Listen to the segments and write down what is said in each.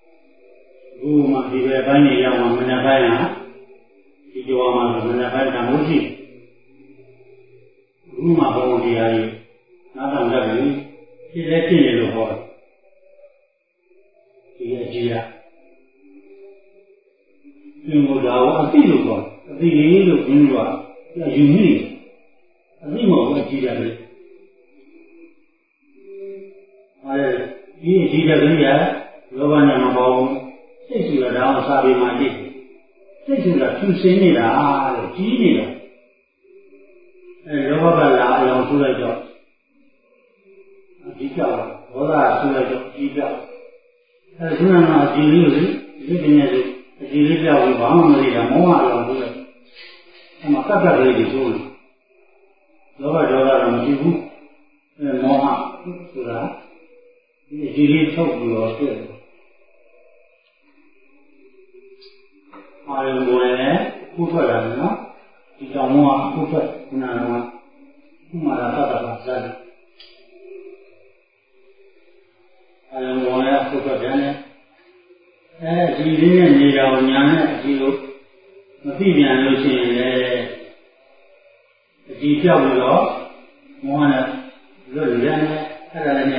Guma di bawahnya yang menabainya, di Jawa mana menabai kamu sih. Guma bawa dia ini, nadang lagi, dia kini loh. Dia yang mudah, tapi lupa, tapi ini lupa juga, ya unik, tapi mau dia ni. Ada dia dia, lawan yang mau. Saya sudah dalam sahabat mati. Saya sudah susah ni dah, ciri dah. Lepas lah yang sudah jauh, jauh, orang sudah jauh. Sudah nak ciri ni, ini punya ciri jauh, bang mereka mau yang sudah. Maka tak boleh dijual. Lepas jauh orang cipu, mau sudah. Ini ciri sok dulu tu. Ayam boleh kuat lah, no? Jika mau kuat, mana mana tak pasal. Ayam boleh kuat jangan. Jilin ni jauhnya jilu, mesti jangan lupa ni. Jika boleh, mana lalu jangan ada ni.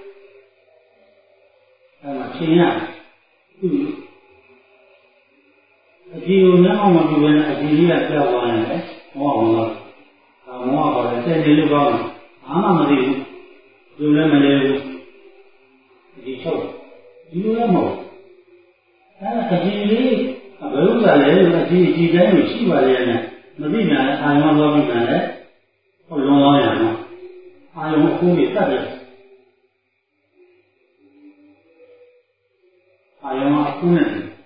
Macam ni. Jiwa nama majuan ajilia siapa ni? Allah, Allah boleh jadi lupa. Anak mesti jual melayu, dicau, jual mau. Karena ajili, baru sahaja ajili jiran mesti boleh ni. Mesti ni ayam apa ni? Orang lain ni, ayam kubi tak ada. Ayam apa ni?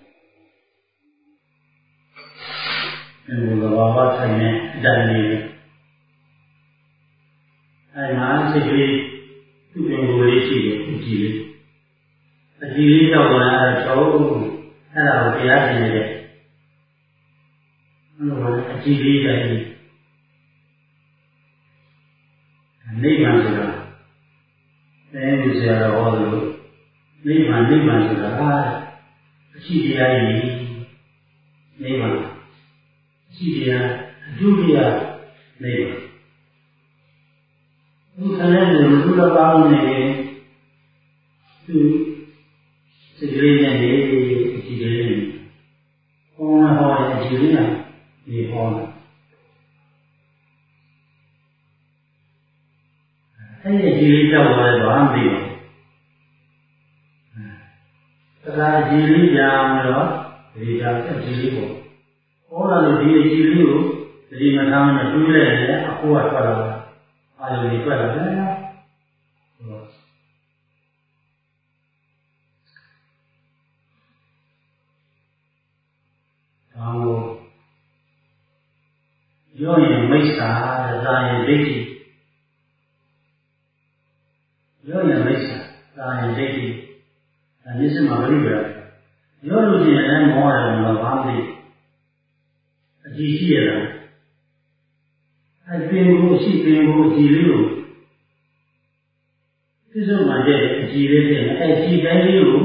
Bapa saya dan ini, ayah sekali tu yang boleh sih, jili tahu mana tahu, ada apa ni deh, mana jili jadi, ni mana, saya mesti ada orang, ni mana sudah, jili ini, ni mana. Dia juga ni. Bukannya dulu bangun ni, tu segera ni segera ni. Orang segera ni orang. Saya segera tahu ada bahan dia. Kalau segera jangan dia segera pun. Orang dia ciri tu, jadi macam tu le, aku apa lah, ada ni apa lah, kamu, yang mesra, yang deki, yang mesra, yang deki, ini semua beribad, yang lu jangan mau yang mabamdi. Jiji lah, ada pengu jili lu, itu macam jili ni, jili lu,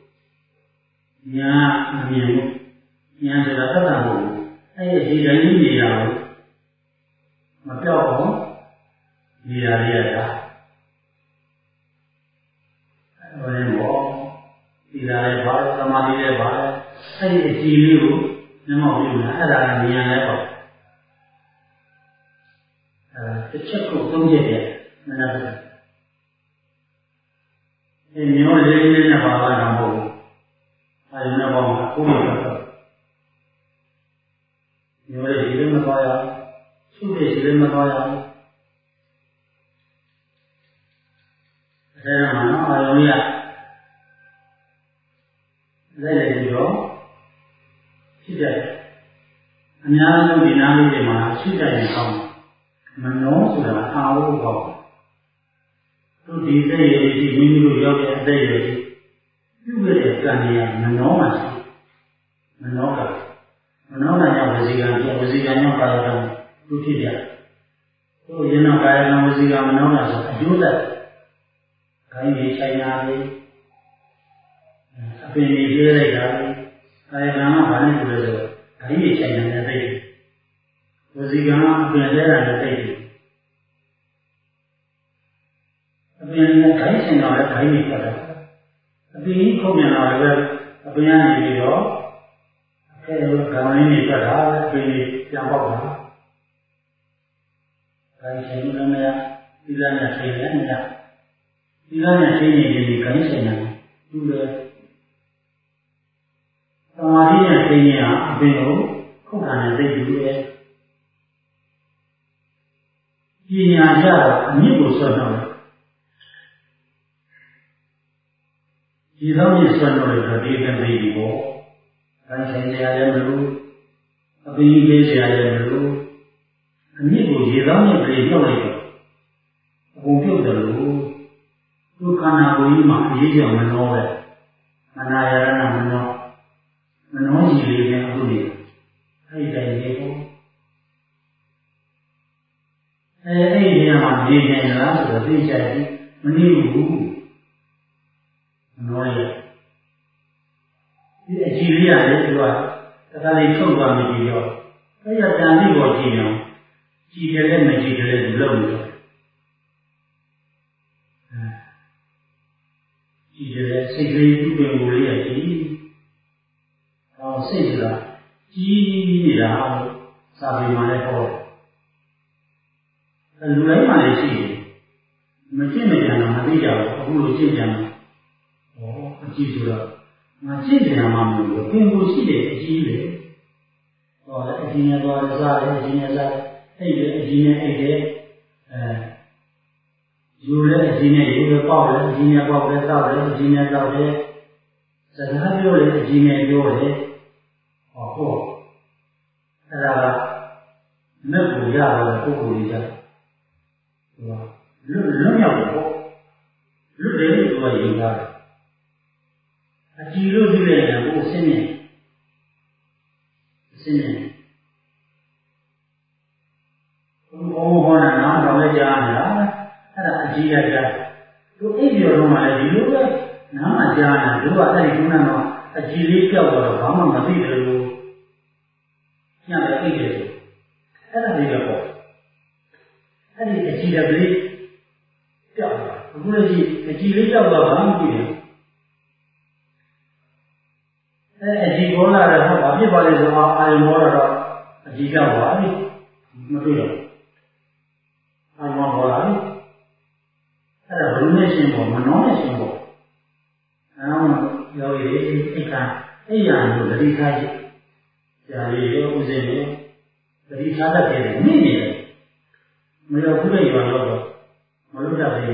yang sudah tahu, jili ni yang macam dia dah, orang bawa, dia bawa, sama dia bawa, jili lu. Nama dia ada ni yang apa? Kecil tu dia, mana tu? Ini orang ni nak bawa nama, ada nak bawa aku ni apa? Ini orang dia nak bawa, sudah dia nak bawa. Saya mana ayam ni? Lagi dia. Tidak. Hanya di dalam dia mana sudah yang kamu, mana sudah tahu bahawa tu dia ini minggu jauh ada ini, juga dia yang mana yang bezigannya kalau tu tidak, tu yang kalau bezigan mana juga, kali ini saya ni, အပင်ကြီးပြေးလိုက်တာကာယကံကဘာနဲ့တူလဲဆိုတော့ဓာတ်ကြီးချိန်နေတဲ့သိတယ်ဝစီကံကအပင်လဲတာနဲ့သိတယ်အပင်နဲ့ဓာတ်ချိန်တော့လည်းဓာတ်ကြီးဖတ်တာအပင်ကြီးခုံမြန်လာလည်းအပင်ကနေပြီးတော့အဲကံရင်းတွေဖတ်တာအပင်ကြီးပြန်ပေါက်တာဓာတ်ချိန်လို့လည်းမရဒီလနဲ့ချိန်လည်းမရဒီလနဲ့ချိန်နေပြီးကံချိန်နေတူတယ်သမာဓိနဲ့သိဉာဏ်အပင်ကိုခုတ်တာနဲ့သိတူတယ်။ပညာကြတော့အမြင့်ကိုဆွတ်တော့တယ်။ဒီတော့မြင့်ဆွတ်တော့တယ်ဆိုဒီကသိပြီပေါ့။အဲဆိုင်တရားလည်းမလို့အပင်ကြီးလေးဆရာလည်းမလို့အမြင့်ကိုရေသောမြင့်ကလေးနှုတ်လိုက်တော့အကုန်ပြုတ်တယ်လို့သူခန္ဓာကိုယ်ကြီးမှာအရေးကြောင်မနှောပဲ။မနာရဏမနှောမနှောကြီးလေးနဲ့အခုနေအဲ့ဒီတိုင်းလေးပေါ့အဲ့ဒီနေရာမှာနေနေလားဆိုတော့သိချင်တယ်မနေဘူးမနှောရဒီအကြည့်လေးရတယ်သူကတခါလေးထုတ်သွားပြီပြီးတော့အဲ့ရတန်လေးပေါ်ကြည့်အောင်ကြည့်တယ်လည်းမကြည့်တယ်လည်းသူလုံနေတော့ကြည့်တယ်စိတ်ကလေးသူ့ပင်ကိုယ်လေးရကြည့်စိတ်ဆိုတာကြီးနေတာလို့စာပေမှာလည်းဟောတယ်လူတိုင်းမှာလည်းရှိတယ်မကြည့်မကြံတော့မသိကြဘူးအခုလိုကြည့်ကြံတော့အကြည့်ဆိုတော့ငါကြည့်ကြံမှမဟုတ်ဘူးသင်ကိုရှိတယ်အကြည့်လေဟောအကြည့်နဲ့သွားစားတယ်အကြည့်နဲ့စားအဲ့ဒီအကြည့်နဲ့အဲ့ဒီယူလဲအကြည့်နဲ့ယူလဲပေါက်လဲအကြည့်နဲ့ပေါက်လဲတောက်လဲအကြည့်နဲ့တောက်လဲစကားပြောလဲအကြည့်နဲ့ပြောတယ်ဟုတ်အဲ့ဒါကမြတ်ကိုရတာပုဂ္ဂိုလ်ကြီးကြလွတ်မြောက်တယ်ပေါ့လွတ်တယ်လို့ပြောရင်တာအကြည့်လို့ဒီလေကဘုအစင်းနေအစင်းနေဟောနာနာတော့လည်းကြားနေတာအဲ့ဒါအကြည့်ရကြသူအိပ်ပြောတော့မှလည်းဒီလိုပဲနားမှကြားနေတာသူကအဲ့ဒီကုနာတော့အကြည့်လေးကြောက်တော့ဘာမှမသိတယ်လို့ညလည်းအိတ်တယ်အဲ့ဒါလေးတော့အဲ့ဒီအကြည့်ကလေးကြောက်တာအခုလည်းအကြည့်လေးကြောက်တော့ဘာမှမသိဘူးအဲ့အကြည့်ပေါ်လာတော့ဘာဖြစ်ပါလဲဆိုတော့အာရုံပေါ်တော့အကြည့်ကြောက်ပါပြီမတွေ့တော့အာရုံပေါ်လာပြီအဲ့ဒါဘယ်လိုနဲ့ရှင်းပေါ်မနှောနဲ့ရှင်းပေါ်ယောဂီအိတ်ကအဲ့ရံလို့တတိထားကြည့်ဆရာလေးရောဦးစင်းရောတတိထားတတ်တယ်နေနေတယ်မရောက်ဘူးလေရောတော့မလုပ်တတ်ဘူး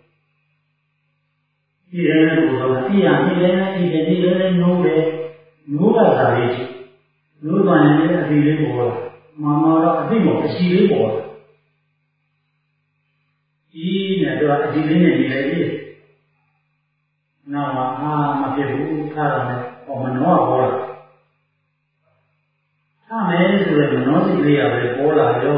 ဒီရဲနဲ့ကိုတော့အဲ့ရံဒီရဲနဲ့ဒီရဲနဲ့နိုးတယ်နိုးတာသာလေးနိုးသွားရင်လည်းအဒီလေးပေါ်လာမမတော့အသိပေါ်အရှိလေးပေါ်လာဒီနဲ့တော့အဒီလေးနဲ့နေလေနောက်မှမဖြစ်ဘူးထားတာနဲ့မနှောပေါ်လာထားမယ်ဆိုရင်မနှောစိတ်လေးရပဲပေါ်လာရော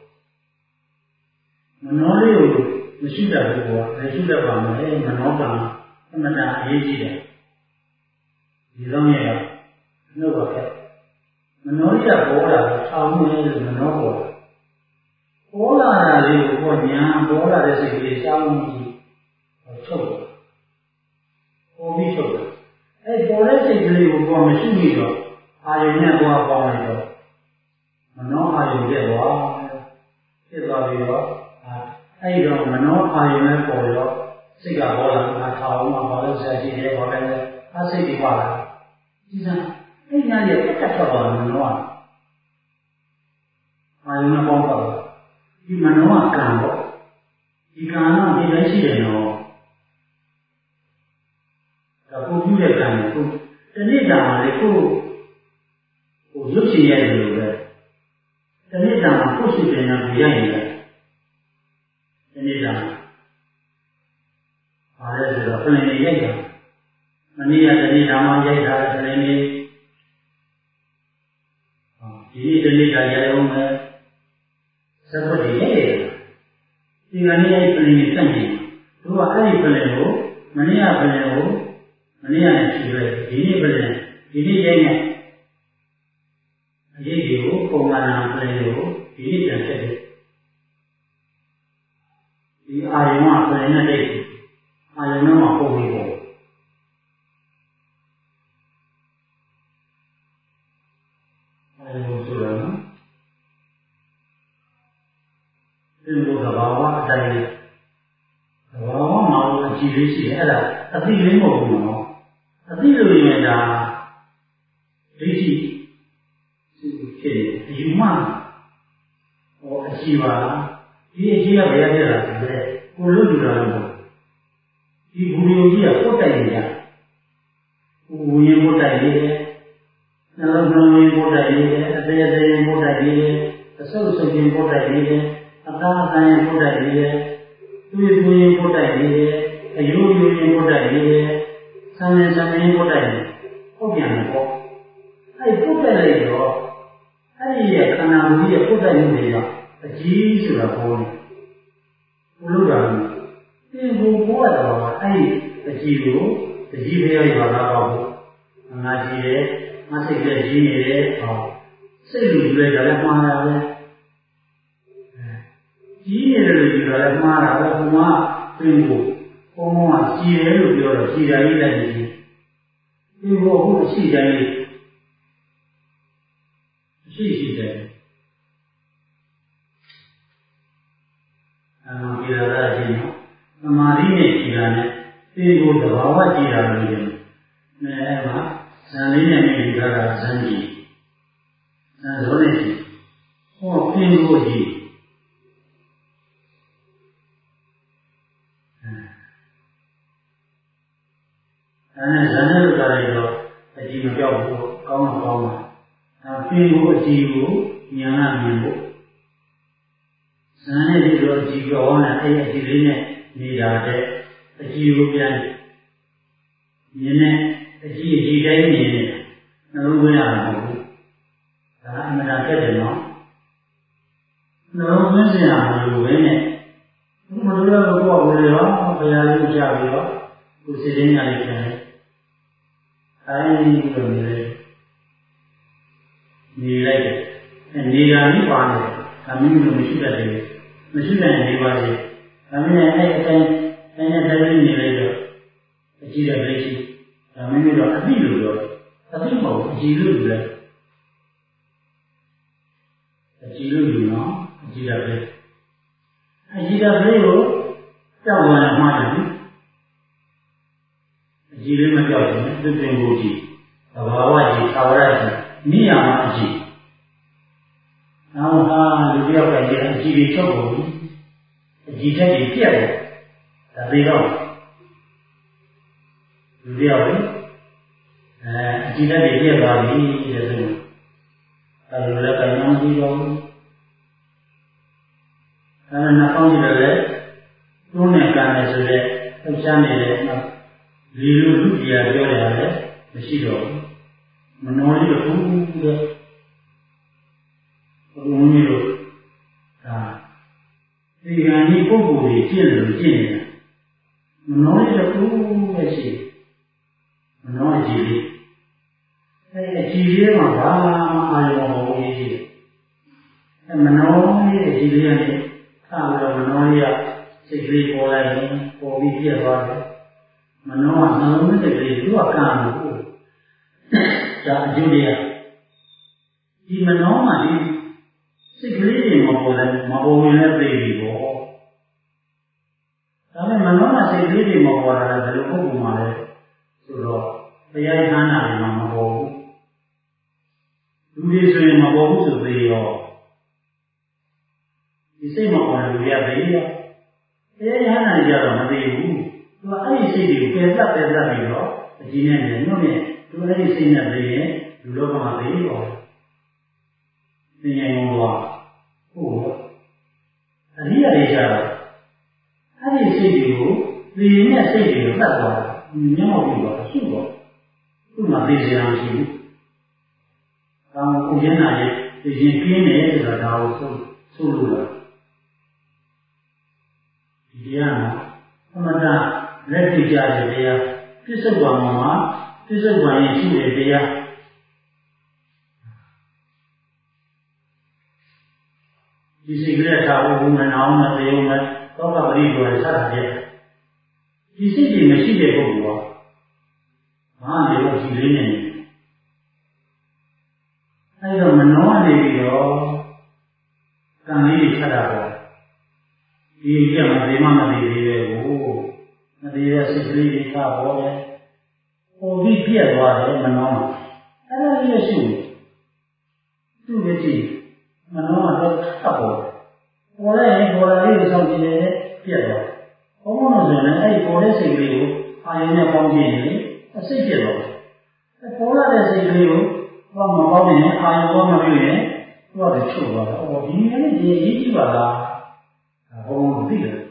မနှောလေးကိုမရှိတတ်ဘူးကွာမရှိတတ်ပါမယ်မနှောကအမှန်တရားအရေးကြီးတယ်ဒီတော့ရနှုတ်ပါခဲ့မနှောရပေါ်လာထောင်နေလို့မနှောပေါ်လာတာလေးကိုပေါ်ညာပေါ်လာတဲ့စိတ်ကလေးစောင်းကြည့်ထုတ်ပေါ်ပြီးထုတ်တယ်အဲပေါ်တဲ့စိတ်ကလေးကိုပေါ်မရှိမိတော့အာယုန်နဲ့ပေါ်ပေါင်းလိုက်တော့မနှောအာယုန်တဲ့သွားဖြစ်သွားပြီးတော့အဲ့တော့မနှောအာယုန်နဲ့ပေါ်ရောစိတ်ကပေါ်လာတာထောင်မှဘာလို့ဆက်ကြည့်လဲဘာလဲအစိတ်တွေပါလာဒီစံအဲ့ညာရဲ့တက်ထွက်သွားတယ်မနှောအာယုန်နဲ့ပေါင်းတော့ဒီမနှောကံပေါ့ဒီကံကဒီလည်းရှိတယ်နော်ဒါကိုပြုတဲ့ကံကိုတဏှိတာမှာလေကိုရုပ်ရှင်ရတယ်လို့ပဲတဏှိတာမှာကိုရှိတယ်ညာကိုရိုက်နေတယ်တဏှိတာဘာလဲဆိုတော့ဖလင်နေရိုက်တာမနေ့ကတဏှိတာမှာရိုက်တာဖလင်နေဒီတဏှိတာရိုက်အောင်ပဲစက်ဝတ်တွေရိုက်တယ်ဒီကနေ့အဲ့ဖလင်နေစက်နေသူကအဲ့ဒီဖလင်ကိုမနေ့ကဖလင်ကိုနေ့ကလည်းရှိတယ်ဒီနေ့ပဲဒီနေ့ရိုက်နေအရေးကြီးကိုပုံမှန်အားဖြင့်ကိုဒီနေ့ပြန်ဆက်တယ်ဒီအာယုံကပြန်နေတဲ့အာယုံတော့မပုံပြီးပေါ့အာယုံဆိုတော့နော်ဒီလိုသဘာဝအတိုင်းသဘာဝမှာအကြည့်လေးရှိတယ်အဲ့ဒါအသိလေးမဟုတ်ဘူးနော်အသိလို့ရင်ဒါဒိဋ္ဌိဖြစ်နေအယူမှဟောအရှိပါဒီအရှိကဘယ်ရဖြစ်လာလဲကိုလို့ယူတာလို့ဒီဘူရီယုံကြီးကပုတ်တိုက်နေကြကိုဝင်းပုတ်တိုက်နေတယ်နှလုံးသွင်းဝင်းပုတ်တိုက်နေတယ်အသေးသေးပုတ်တိုက်နေတယ်အဆုပ်ဆုပ်ချင်းပုတ်တိုက်နေတယ်အသားအဆိုင်ပုတ်တိုက်နေတယ်တွေးတွေးပုတ်တိုက်နေတယ်အယိုးယိုးရင်ပုတ်တိုက်နေတယ်ဆံနေဆံနေပုတ်တိုက်နေဟုတ်ပြန်တယ်ပေါ့အဲ့ပုတ်တိုက်လိုက်တော့အဲ့ဒီရဲ့ခန္ဓာကိုယ်ကြီးရဲ့ပုတ်တိုက်မှုတွေကြောင့်အကြီးဆိုတာပေါ်နေဘုလို့တာသင်္ဘူဘောရတော့အဲ့ဒီအကြီးကိုအကြီးဖျားရပါတော့ဘူးငါကြီးတယ်ငါစိတ်ကကြီးနေတယ်ဟောစိတ်လူကြီးလိုက်တာလည်းမှားတာပဲကြီးနေတယ်လို့ပြောတာလည်းမှားတာပဲဘုမသင်္ဘူဘုံကကြီးတယ်လို့ပြောတော့ကြီးတာကြီးလိုက်နေတယ်သင်္ဘူဟုတ်အရှိတိုင်းလေးရှိတယ်ဒီလိုလားဒီနော်သမာဓိနဲ့ကြည်တာနဲ့သေကိုသဘာဝကြည်တာလို့ပြောတယ်။အဲ့မှာဇန်လေးနဲ့မြင်ကြတာဇန်ကြီး။ဇန်ဆိုနေပြီ။ဟောသင်ကိုကြည်။အဲ့ဇန်နဲ့လို့ကြတယ်တော့အကြည့်မပြောက်ဘူးကောင်းတော့ကောင်းပါ။သင်ကိုအကြည့်ကိုဉာဏ်ကမြင်ဖို့ဇန်နဲ့ဒီလိုအကြည့်ကြောင်းနဲ့အဲ့အကြည့်လေးနဲ့နေတာတဲ့အကြည့်ကိုပြန်မြင်နဲ့အကြည့်တိုင်းမြင်နေနှလုံးသွင်းရမှာမဟုတ်ဘူးဒါအမှန်တရားဖြစ်တယ်နော်နှလုံးသွင်းစရာမလိုဘဲနဲ့ဘုရားကကိုယ်ဝင်ရောဘုရားလေးကိုကြားပြီးတော့ကိုယ်စိတ်ရင်းရလေးပြန်တယ်အဲဒီလိုနေလိုက်တယ်နေတာလေးပါနေတယ်ဒါမျိုးမျိုးမရှိတတ်တယ်မရှိတဲ့နေပါစေဒါမင်းနဲ့အဲ့အတိုင်းတိုင်းနေလိုက်တော့အကြည့်တဲ့လက်ရှိဒါမင်းတို့အသိလို့ပြောအသိမဟုတ်အကြည့်လို့ပြောအကြည့်လို့ယူနော်အကြည့်တဲ့လက်အကြည့်တဲ့လက်ကိုကြောက်လာမှတယ်အကြည့်လေးမကြောက်ဘူးသူတင်ကိုကြည့်သဘာဝကြည့်သာဝရကြည့်နိယာမအကြည့်နောက်ဟာလူတယောက်ကကြည့်အကြည့်တွေချုပ်ကုန်ပြီအကြည့်တက်ကြီးပြက်တယ်ဒါပြီးတော့လူတယောက်လေအကြည့်တက်ကြီးပြက်သွားပြီတဲ့ဆိုအဲလိုလည်းကံကြောင်းကြည့်တော့အဲနှာခေါင်းကြည့်တယ်လေတွန်းနဲ့ကန်တယ်ဆိုတဲ့လှုပ်ရှားနေတဲ့ဒီလိုလူကြီးပြောတယ်လည်းမရှိတော့ဘူးမနှောလေးတော့ဘူးတဲ့ဘုံမျိုးလို့ဒါဒီကံကြီးပုဂ္ဂိုလ်ကြီးကျင့်တယ်လို့ကျင့်နေတာမနှောလေးတော့ဘူးပဲရှိမနှောကြည့်လေးအဲကြည့်လေးမှာဘာမှအာရုံမဟုတ်ဘူးကြီးအဲမနှောလေးကြည့်လေးကနေထားပြီးတော့မနှောလေးကစိတ်ကလေးပေါ်လိုက်ရင်ပေါ်ပြီးပြတ်သွားတယ်မနှောကနှလုံးသွင်းတဲ့ကလေးသူကကံလို့ဒါအကျိုးတရားဒီမနှောမှဒီစိတ်ကလေးတွေမပေါ်လည်းမပေါ်ဝင်လည်းသိပြီပေါ့ဒါပေမဲ့မနှောမှစိတ်ကလေးတွေမပေါ်လာတယ်ဘယ်လိုပုဂ္ဂိုလ်မှလဲဆိုတော့တရားဌာနတွေမှာမပေါ်ဘူးလူတွေဆိုရင်မပေါ်ဘူးဆိုသေးရောဒီစိတ်မပေါ်လို့ရသေးရောတရားဌာနတွေကြတော့မသိဘူးသူကအဲ့ဒီစိတ်တွေကိုပယ်တတ်ပြီးတော့အကြည့်နဲ့ညွတ်နဲ့သူအဲ့ဒီစိတ်နဲ့သိရင်လူလောကမှာသိရောသင်ရင်တော့ဟုတ်အရိယာတွေကြတော့အဲ့ဒီစိတ်တွေကိုသိရင်စိတ်တွေကိုတတ်သွားတယ်မျက်မှောက်ပြီးတော့ရှိတော့သူ့မှာသိစရာမရှိဘူး။ဒါမှကိုကျင်းတာရဲ့သိရင်ပြင်းတယ်ဆိုတာဒါကိုဆိုလို့လားဒီတရားမှာအမှန်တလက်တွေ့ကြတဲ့တရားပြစ္ဆုတ်ပံမှာပြစ္ဆုတ်ပံရဲ့ရှိတဲ့တရားဒီစိတ်ကလေးထားဖို့ဘုံနဲ့အောင်နဲ့တေုံနဲ့သောကပရိဒေါ်နဲ့ဆက်တာပြဒီစိတ်ကြီးမရှိတဲ့ပုဂ္ဂိုလ်ကဘာနေလို့ဒီလေးနဲ့အဲ့တော့မနှောနေပြီးတော့ကံလေးတွေဆက်တာပေါ့ဒီကြမှာဒီမှမသိသေးပဲကိုမသိတဲ့စိတ်ကလေးတွေထားပေါ်တယ်ပေါ်ပြီးပြက်သွားတယ်မနှောမှာအဲ့ဒါလေးရရှိတယ်သူ့ရဲ့ကြည့်မနှောကတော့အပ်ပေါ်ပေါ်လိုက်ရင်ပေါ်လာလေးကိုစောင့်ကြည့်နေတယ်ပြက်သွားဘုံဘုံလို့ဆိုရင်အဲ့ဒီပေါ်တဲ့စိတ်ကလေးကိုအာရုံနဲ့ပေါင်းကြည့်နေတယ်အစိတ်ပြက်သွားပေါ်လာတဲ့စိတ်ကလေးကိုဘာမှမပေါင်းနေအာရုံပေါင်းမပြီးရင်သူကလည်းချုပ်သွားတယ်။အော်ဒီနည်းနဲ့ဒီအရေးကြီးပါလား။ဘုံဘုံသိတယ်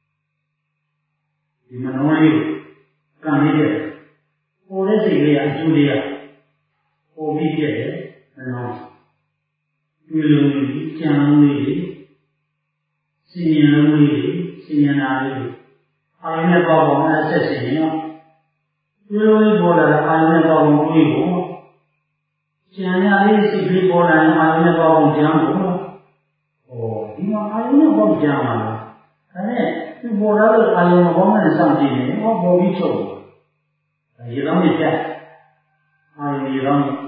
။ဒီမနှောလေးကံလေးတဲ့ပေါ်တဲ့စိတ်ကလေးအကျိုးလေးကပေါ်ပြီးပြက်တယ်မနှောတွေ့လုံးလေးကြံလုံးလေးစင်ញံလုံးလေးစင်ញံနာလေးအာရုံနဲ့ပေါင်းအောင်ဆက်စင်ရင်တော့တွေ့လုံးလေးပေါ်လာတဲ့အာရုံနဲ့ပေါင်းအောင်တွေးဖို့ကျန်ရလေးစိတ်ကလေးပေါ်လာရင်အာရုံနဲ့ပေါင်းအောင်ကြမ်းဖို့ဒီမှာအာရုံနဲ့ပေါင်းကြမ်းပါလားဒါနဲ့သူပေါ်လာတဲ့အာရုံမပေါင်းနဲ့စောင့်ကြည့်နေပေါ်ပြီးချုပ်ရေလောင်းနေပြအာရုံရေလောင်းနေ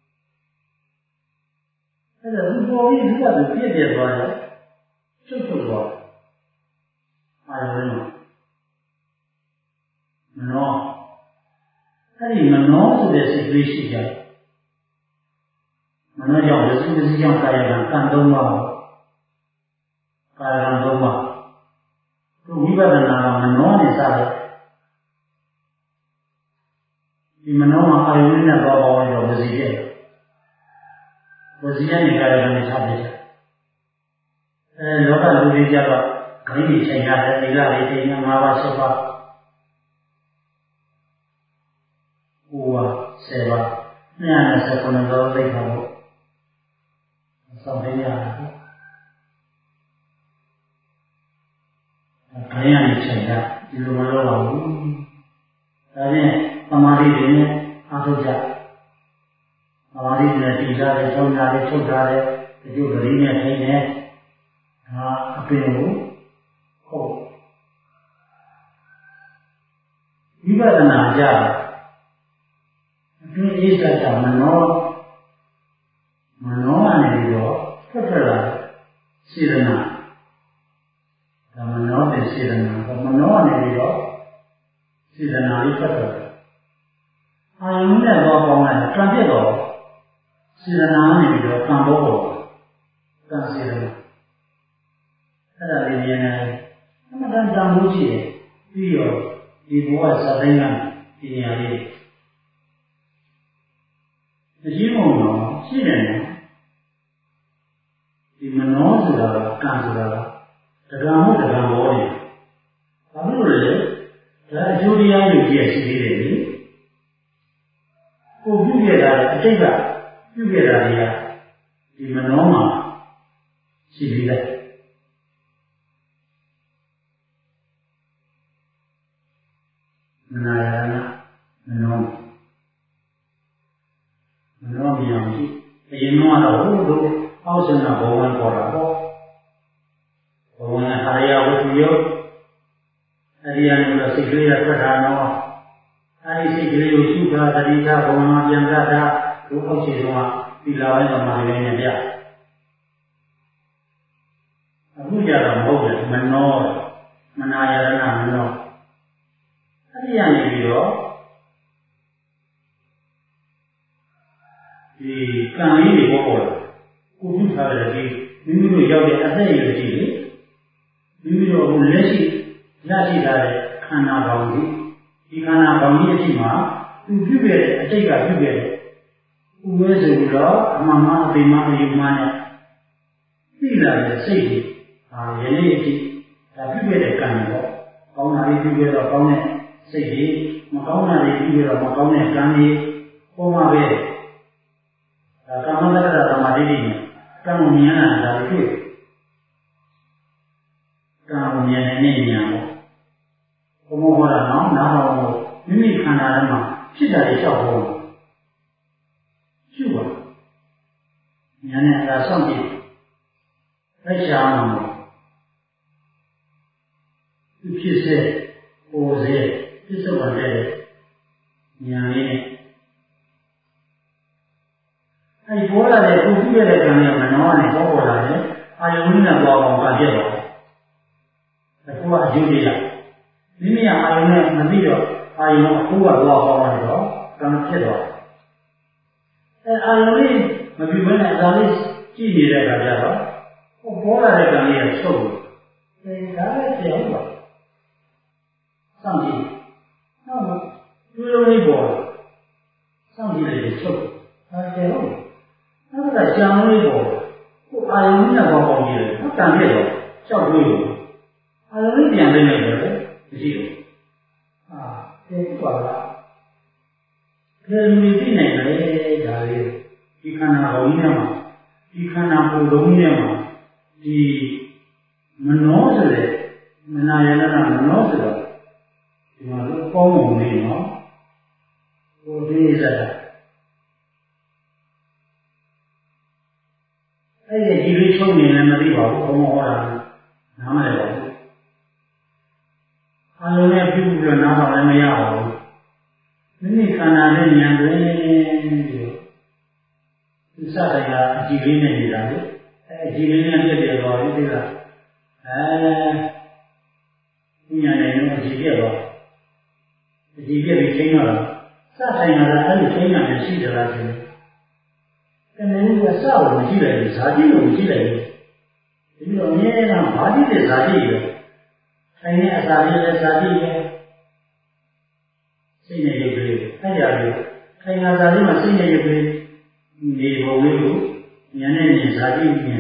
အဲ့ဒါသူပေါ်ပြီးသူကသူပြည့်ပြည့်သွားတယ်ချုပ်သွားအာရုံနဲ့မနောအဲ့ဒီမနောဆိုတဲ့စိတ်ကလေးရှိကြတယ်မနောကြောင့်လက်စုပ်စည်းကြောင့်ကာယကံကံသုံးပါးကာယကံသုံးပါးသူဝိပဿနာကမနောနဲ့စတယ်ဒီမနောမှာအာယုန်နဲ့ပေါ်ပေါ်ရောဝစီရဲ့ဝစီရဲ့ကာယကံနဲ့ဆက်တယ်လောကလူတွေကြတော့ဂိမ်းကြီးချိန်ရတယ်ဒီလာလေးချိန်၅ပါး7ပါး9ပါး10ပါး229တော့သိတာပေါ့ဆောင်ရရတယ်။ခိုင်းရနေချိန်ကဒီလိုမလုပ်ပါဘူး။ဒါဖြင့်သမာဓိတွေနဲ့အားထုတ်ကြ။သမာဓိနဲ့တည်ကြတယ်၊ထုံးကြတယ်၊ချုပ်ကြတယ်၊ဒီလိုဂရီးနဲ့ထိနေဒါအပင်ကိုဟုတ်ဝိပဿနာကြအတွင်းအေးကြမနောကနေပြီးတော့ထွက်လာစေတနာဒါမနောတဲ့စေတနာမနောကနေပြီးတော့စေတနာလေးထွက်လာအာယုန်နဲ့တော့ပေါင်းလိုက်ကံပြတ်တော့စေတနာနဲ့ပြီးတော့ကံဘောပေါ်ကံစေတနာအဲ့ဒါလေးမြင်နေအမှန်တန်တန်ဖို့ရှိတယ်ပြီးတော့ဒီဘဝဇာတိကပညာလေးအကြီးမုံတော့ရှိတယ်နော်ဒီမနောဆိုတာကကံဆိုတာကတက္ကမတက္ကမောနေဘာလို့လဲဒါအကျိုးတရားတွေကြည့်ရရှိသေးတယ်လေကိုပြုခဲ့တာအတိတ်ကပြုခဲ့တာတွေကဒီမနောမှာရှိသေးတယ်မနာရဏမနောမြောင်ကြည့်အရင်ကတော့ဟိုလိုအောက်ဆင်းကဘဝဝင်ပေါ်တာပေါ့ဘဝဝင်ဟာရဝတ္ထုယောအရိယာမျိုးစိတ်ကလေးကထွက်တာတော့အဲဒီစိတ်ကလေးကိုရှုတာတတိယဘဝမှာပြန်ကြတာဒုအောက်ခြေဆုံးကသီလပိုင်းသမာဓိပိုင်းနဲ့ပြအခုကြတော့မဟုတ်တယ်မနောမနာယရဏမနောအဲဒီကနေပြီးတော့ဒီကံလေးတွေပေါ်လာကိုပြုထားတဲ့ဒီမိမိတို့ရောက်တဲ့အသက်အရွယ်ကြီးလေမိမိတို့အခုလက်ရှိရရှိထားတဲ့ခန္ဓာပေါင်းကြီးဒီခန္ဓာပေါင်းကြီးအဖြစ်မှာသူပြုခဲ့တဲ့အတိတ်ကပြုခဲ့တဲ့ဥဝဲဆိုပြီးတော့အမှန်မှအပိမှအယူမှနဲ့သိလာတဲ့စိတ်ကြီးယနေ့အထိဒါပြုခဲ့တဲ့ကံတွေပေါ့ကောင်းတာလေးပြုခဲ့တော့ကောင်းတဲ့စိတ်ကြီးမကောင်းတာလေးပြုခဲ့တော့မကောင်းတဲ့ကံတွေပေါ်မှာပဲကာမတက္ကသမာဓိနဲ့ကံကိုမြင်ရတာတွေ့ကံကိုမြင်နေဉာဏ်ပေါ့ဘုံဘောတာနော်နားတော်မိမိခခန္ဓာထဲမှာဖြစ်တာတွေလျှောက်ပေါ်ရှုပါဉာဏ်နဲ့သာစောင့်ကြည့်လိုက်ရှားမှာဖြစ်စေပေါ်စေပြစ္ဆုတ်ပါတဲ့ဉာဏ်လေးနဲ့ပေါ်လာတဲ့ကိုပြည့်တဲ့ကံနဲ့မနှောနဲ့ပေါ်လာတယ်အာယုန်နဲ့ပေါ်အောင်ပါပြတော့အခုကအကျိုးတရားမိမိအာယုန်နဲ့မသိတော့အာယုန်အခုကတော့ပေါ်လာတော့ကံဖြစ်တော့အာယုန်လေးမပြည့်ဘဲနဲ့ဒါလေးကြည့်နေတဲ့အခါကျတော့ပေါ်လာတဲ့ကံလေးကချုပ်တယ်ဒါလည်းပြောင်းပါစောင့်ကြည့်နောက်ကျွေးလုံးလေးပေါ်စောင့်ကြည့်လိုက်ချုပ်ဒါပြောင်းနောက်ကကြောင်လေးပေါ်ကိုအာယုန်နဲ့ပေါ်ကြည့်တယ်ဟုတ်တန်ပြတော့ကြောက်လို့အာယုန်လေးပြန်ပေးလိုက်တယ်မရှိဘူးသိပါလားဘယ်လိုသိနိုင်လဲဒါလေးဒီခန္ဓာဘုံကြီးထဲမှာဒီခန္ဓာပူလုံးကြီးထဲမှာဒီမနောဆိုတဲ့မနာယနာမနောဆိုတော့ဒီမှာလို့ပေါင်းပုံလေးနော်ဟိုဒီစက်အဲ့ဒီဒီလေးချုံနေလည်းမသိပါဘူးဘုံဟောတာနားမလည်ပါဘူးအာလုံးနဲ့ပြုပြီးတော့နားတော့လည်းမရပါဘူးမိမိခန္ဓာနဲ့ဉာဏ်တွင်ဒီစတဲ့ကအကြည့်လေးနဲ့နေတာလေအကြည့်လေးနဲ့ပြည့်တယ်တော့ဒီကဉာဏ်နဲ့အကြည့်ပြတော့အကြည့်ပြပြီးချိန်တော့စတဲ့ကအဲ့ဒီချိန်ရတယ်ရှိတယ်လားရှင်တမန်ကစလို့မရှိလိုက်ဘူးဇာတိလို့မရှိလိုက်ဘူးဒီလိုအမြဲတမ်းဘာတိတဲ့ဇာတိပဲဆိုင်နဲ့အစာလေးလည်းဇာတိပဲစိတ်နဲ့ရုပ်ကလေးအဲ့ရတယ်ခိုင်ငါဇာတိမှာစိတ်နဲ့ရုပ်ကလေးနေပုံလေးကိုဉာဏ်နဲ့ဉာဏ်ဇာတိမြင်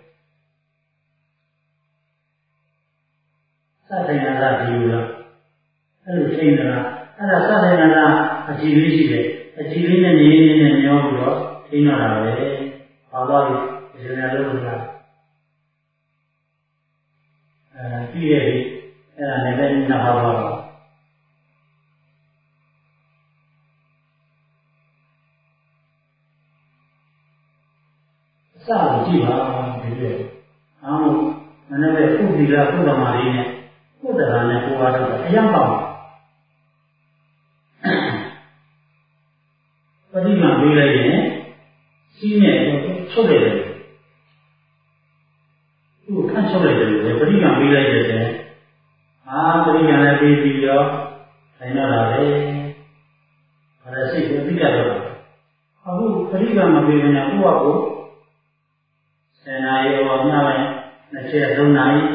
တာစတဲ့ငါဇာတိလို့အဲ့လိုချိန်တာအဲ့ဒါစတဲ့ငါဇာအကြည့်လေးရှိတယ်အကြည့်လေးနဲ့နေနေနဲ့မျောပြီးတော့သိနေတာပဲဘာလို့ဒီလိုလဲလို့လားပြီးရဲ့အဲ့ဒါနဲ့လည်းနာပါပါအစကိုကြည့်ပါဒီလိုအားလုံးမနေ့ကပုဒ်ဒီကပုဒ်သမားလေးနဲ့ပုဒ်တရားနဲ့ကိုအားထုတ်တာအရင်ပါပဋိမာပေးလိုက်ရင်စီးနဲ့ချုပ်လိုက်တယ်သူ့ခန့်ချုပ်လိုက်တယ်ပဋိမာပေးလိုက်တဲ့ပဋိမာလည်းပေးပြီးတော့ဆိုင်တော့တာပဲဘာလဲစိတ်ကိုသိကြတော့အခုပဋိမာမပေးရင်ကိုယ့်ဟာကိုဆယ်နာရီဟောညပိုင်း2ချက်3နာရီ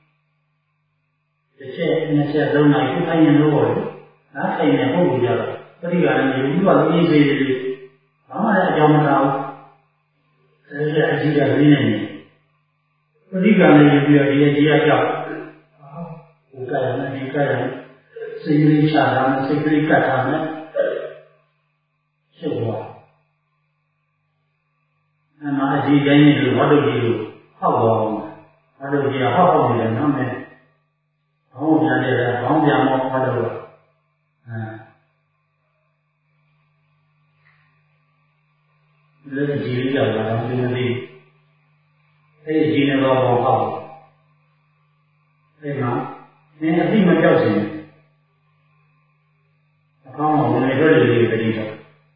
တစ်ချက်2ချက်3နာရီကိုထိုင်ရင်လို့ပေါ့လေနားထိုင်နေပုဂ္ဂိုလ်ကြတော့ပဋိမာလည်းယူပြီးတော့အေးသေးသေးဘာမှလည်းအကြောင်းမထားဘူးအဲဒီအကြည့်ရင်းနေပဋိမာလည်းယူပြီးတော့ဒီအကြောင်းဟိုကရမယ်ဒီကရမယ်စိတ်လေးချတာမယ်စိတ်ကလေးကတ်တာမယ်ရှုပ်သွားအမှအကြည့်တိုင်းလို့ဘာလို့ဒီလိုဟောက်သွားအောင်ဘာလို့ဒီဟောက်နေလဲနော်မယ်ဘောင်းပြန်တယ်ဘောင်းပြန်မောဘာလို့လက်ကြည့်ရတာတော့ဒီနေ့အဲ့ဒီနေတော့ဘောင်းဟောက်အဲ့မှာနင်းအသိမကြောက်စေအကောင်းအောင်ဝင်ရတဲ့လူတွေတည်းတော့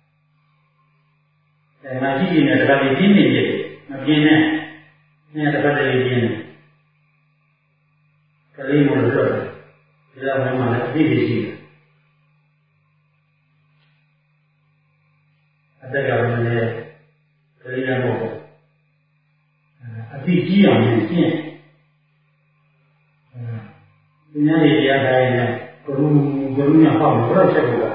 ငါကြည့်နေတဲ့တခါတည်းပြင်းနေတယ်မပြင်းနဲ့နဲ့တခါတည်းပြင်းနေကလေးမလို့တော့ဒီလိုမှလည်းအသိရှိတယ်အတက်ကလည်းကလေးလည်းမဟုတ်ဘူးအသိကြီးအောင်နဲ့ကျင့်ဒီနေ့တရားတိုင်းနဲ့ဂရုနဲ့ဟောလို့တော့ချက်လို့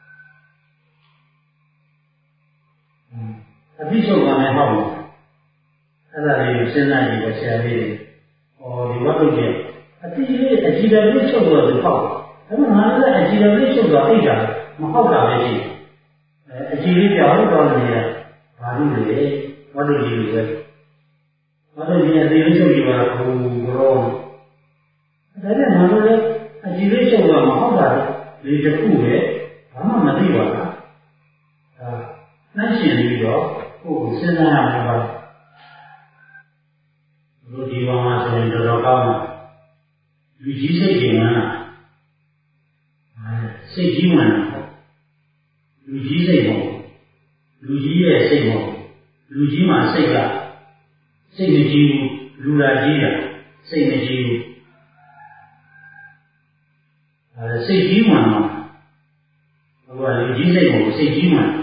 အသိချုပ်ကလည်းဟောလို့အဲ့ဒါလေးစဉ်းစားကြည့်တော့ဆရာလေးဒီဝတ္ထုရဲ့အသိလေးအကြည့်တော်လေးချုပ်တော့သူဟောအဲ့ဒါငါလည်းအကြည့်တော်လေးချုပ်တော့အိတ်တာမဟုတ်တာပဲရှိအကြည့်လေးပြောင်းတော့နေရဘာလို့လဲဝတ္ထုကြီးပဲဝတ္ထုကြီးအသိလေးချုပ်ပြီးတော့ဘုရောဒါနဲ့ငါတို့လည်းအကြည့်လေးချုပ်တော့မဟုတ်တာလေတခုပဲဘာမှမသိပါလားနှိုင်းရှင်ပြီးတော့ကိုယ်ကိုစဉ်းစားရမှာပါလူဒီဘာမှဆိုရင်တော်တော်ကောင်းတယ်လူကြီးစိတ်ကြီးမှန်းလားစိတ်ကြီးမှန်းလားလူကြီးစိတ်မဟုတ်လူကြီးရဲ့စိတ်မဟုတ်လူကြီးမှစိတ်ကစိတ်မကြီးဘူးလူလာကြီးတာစိတ်မကြီးဘူးစိတ်ကြီးမှန်တော့ဘုရားလူကြီးစိတ်ကိုစိတ်ကြီးမှန်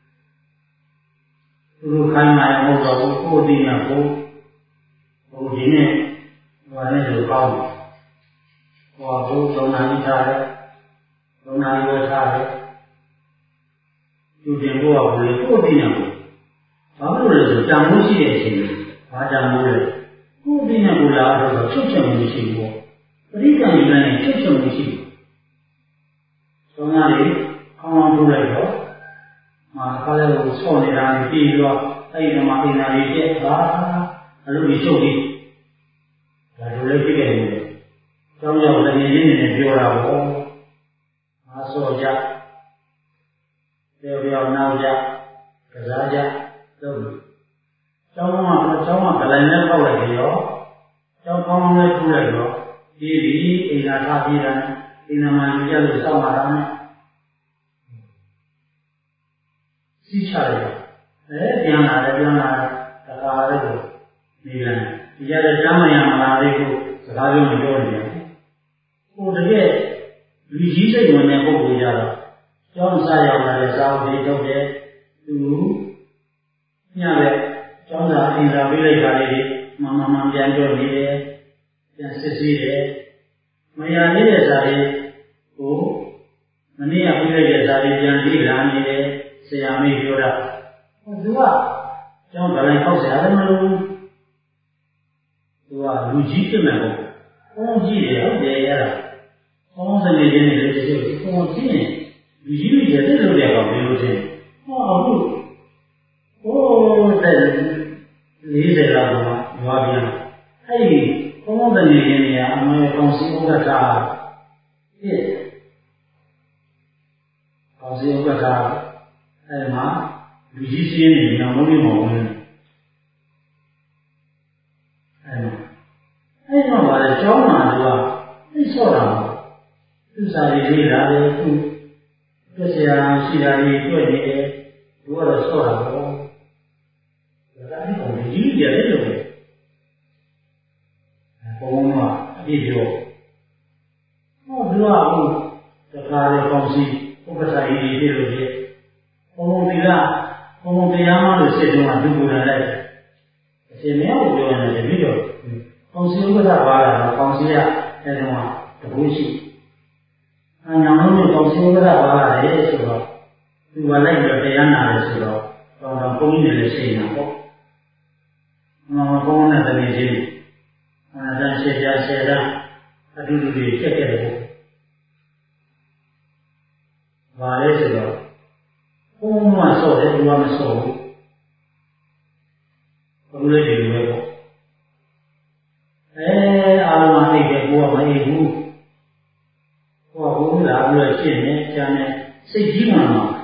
သူတို့ခိုင်းမှမဟုတ်တော့ဘူးကိုယ်တည်ရကိုဟိုဒီနေ့ဟိုလည်းဆိုကောင်းတယ်ဟိုဘုသုံးနာကြီးထားတယ်သုံးနာကြီးဝယ်ထားတယ်သူတင်ဖို့ကဘယ်လိုကိုယ်တည်ရကိုဘာလို့လဲဆိုတန်ဖိုးရှိတဲ့အချိန်ဘာတန်ဖိုးလဲကိုယ်တည်ရကိုလာတော့ချုပ်ချက်မှုရှိဘူးပေါ့ပရိက္ခဏီလည်းချုပ်ချက်မှုရှိဘူးသုံးနာလေးကောင်းထိုးလိုက်တော့ကားလေးကိုဆော့နေတာပြီးပြီးတော့အဲ့ဒီမှာအိမ်သာလေးကျက်သွားအလုပ်ကြီးချုပ်ပြီးဒါတို့လည်းပြည့်ခဲ့တယ်။ကျောင်းရောက်တကယ်ချင်းနေပြောတာပေါ့။ငါဆော့ကြ။ပြောနောက်ကြ။ကစားကြလုပ်လို့ကျောင်းကကလိုင်းနဲ့ပေါက်လိုက်တယ်ရော။ကျောင်းကောင်းလေးထိုးလိုက်တော့ဒီအိမ်သာထားပြီးတာအိမ်သာမှာလူကြလို့စောင့်လာတာနဲ့စီးချရတယ်ပြန်လာတယ်တခါလေးကိုနေလာဒီကြတဲ့ကျမ်းမရမလာလေးကိုစကားပြောနေပြောနေတယ်ဟိုတကယ်လူကြီးစိတ်ဝင်တဲ့ပုဂ္ဂိုလ်ကြတော့ကျောင်းစားရောက်လာတဲ့စာအုပ်တွေထုတ်တယ်သူညတဲ့ကျောင်းသားအင်္ဂါပေးလိုက်တာလေးမပြန်ပြောနေတယ်ပြန်စစ်ဆေးတယ်မရသေးတဲ့စာလေးကိုမနေ့ကပေးလိုက်တဲ့စာလေးပြန်ပြီးလာနေတယ်ဆရာမေးပြောတာသူကကျောင်းဗလိုင်းပေါက်ဆရာလည်းမလို့သူကလူကြီးဖြစ်မယ်ပေါ့ဘုန်းကြီးတယ်ဟုတ်တယ်ရတာဘုန်းစနေချင်းတွေလည်းဒီလိုဘုန်းကြီးနေလူကြီးတွေရဲ့တက်လို့ရတော့ဘယ်လိုထင်အခုဟိုတဲ့40လောက်တော့ရွာပြန်အဲ့ဒီဘုန်းစနေချင်းတွေကအမေကောင်စီဥက္ကဋ္ဌဖြစ်ကောင်စီဥက္ကဋ္ဌအဲ့မှာလူကြီးရှင်းနေညောင်လုံးလေးမဝင်အဲ့မှာပါလေကျောင်းမှာသူကသိဆော့တာသူစာရည်လေးလာတယ်သူပြည့်စရာရှိတာလေးတွေ့နေတယ်သူကတော့ဆော့တာပေါ့ဒါအဲ့ဒါလူကြီးရတယ်လို့ပဲဘုံကအပြည့်ပြောဟောသူကအခုတခါလေကောင်းစီဥပ္ပစာရေးဖြစ်လို့ဖြစ်ဘုံတရားမှလို့စိတ်လုံးကသူ့ကိုယ်တိုင်လိုက်အရှင်မင်းကိုပြောရတယ်တပည့်တော်ကောင်းစီဥပ္ပစာပါလာတော့ကောင်းစီကအဲတုန်းကတကူရှိအညာလုံးကိုကောင်းစီဥပ္ပစာပါလာတယ်ဆိုတော့သူကလိုက်ပြီးတရားနာတယ်ဆိုတော့တော့ဘုန်းကြီးတွေလည်းစိတ်နာပေါ့ဘုန်းနဲ့တကယ်ချင်းတန်ရှေ့ပြဆယ်တန်းအတူတူတွေချက်ခဲ့တယ်ပေါ့ဘာလဲဆိုတော့ဘုံကဆော့တယ်သူကမဆော့ဘူးဘုလေးတွေပဲပေါ့အားလုံးအိတ်တယ်ကိုကမအိတ်ဘူးကိုကဘုံလာပြီးတော့ရှင်းနေကြတယ်စိတ်ကြီးမှန်တော့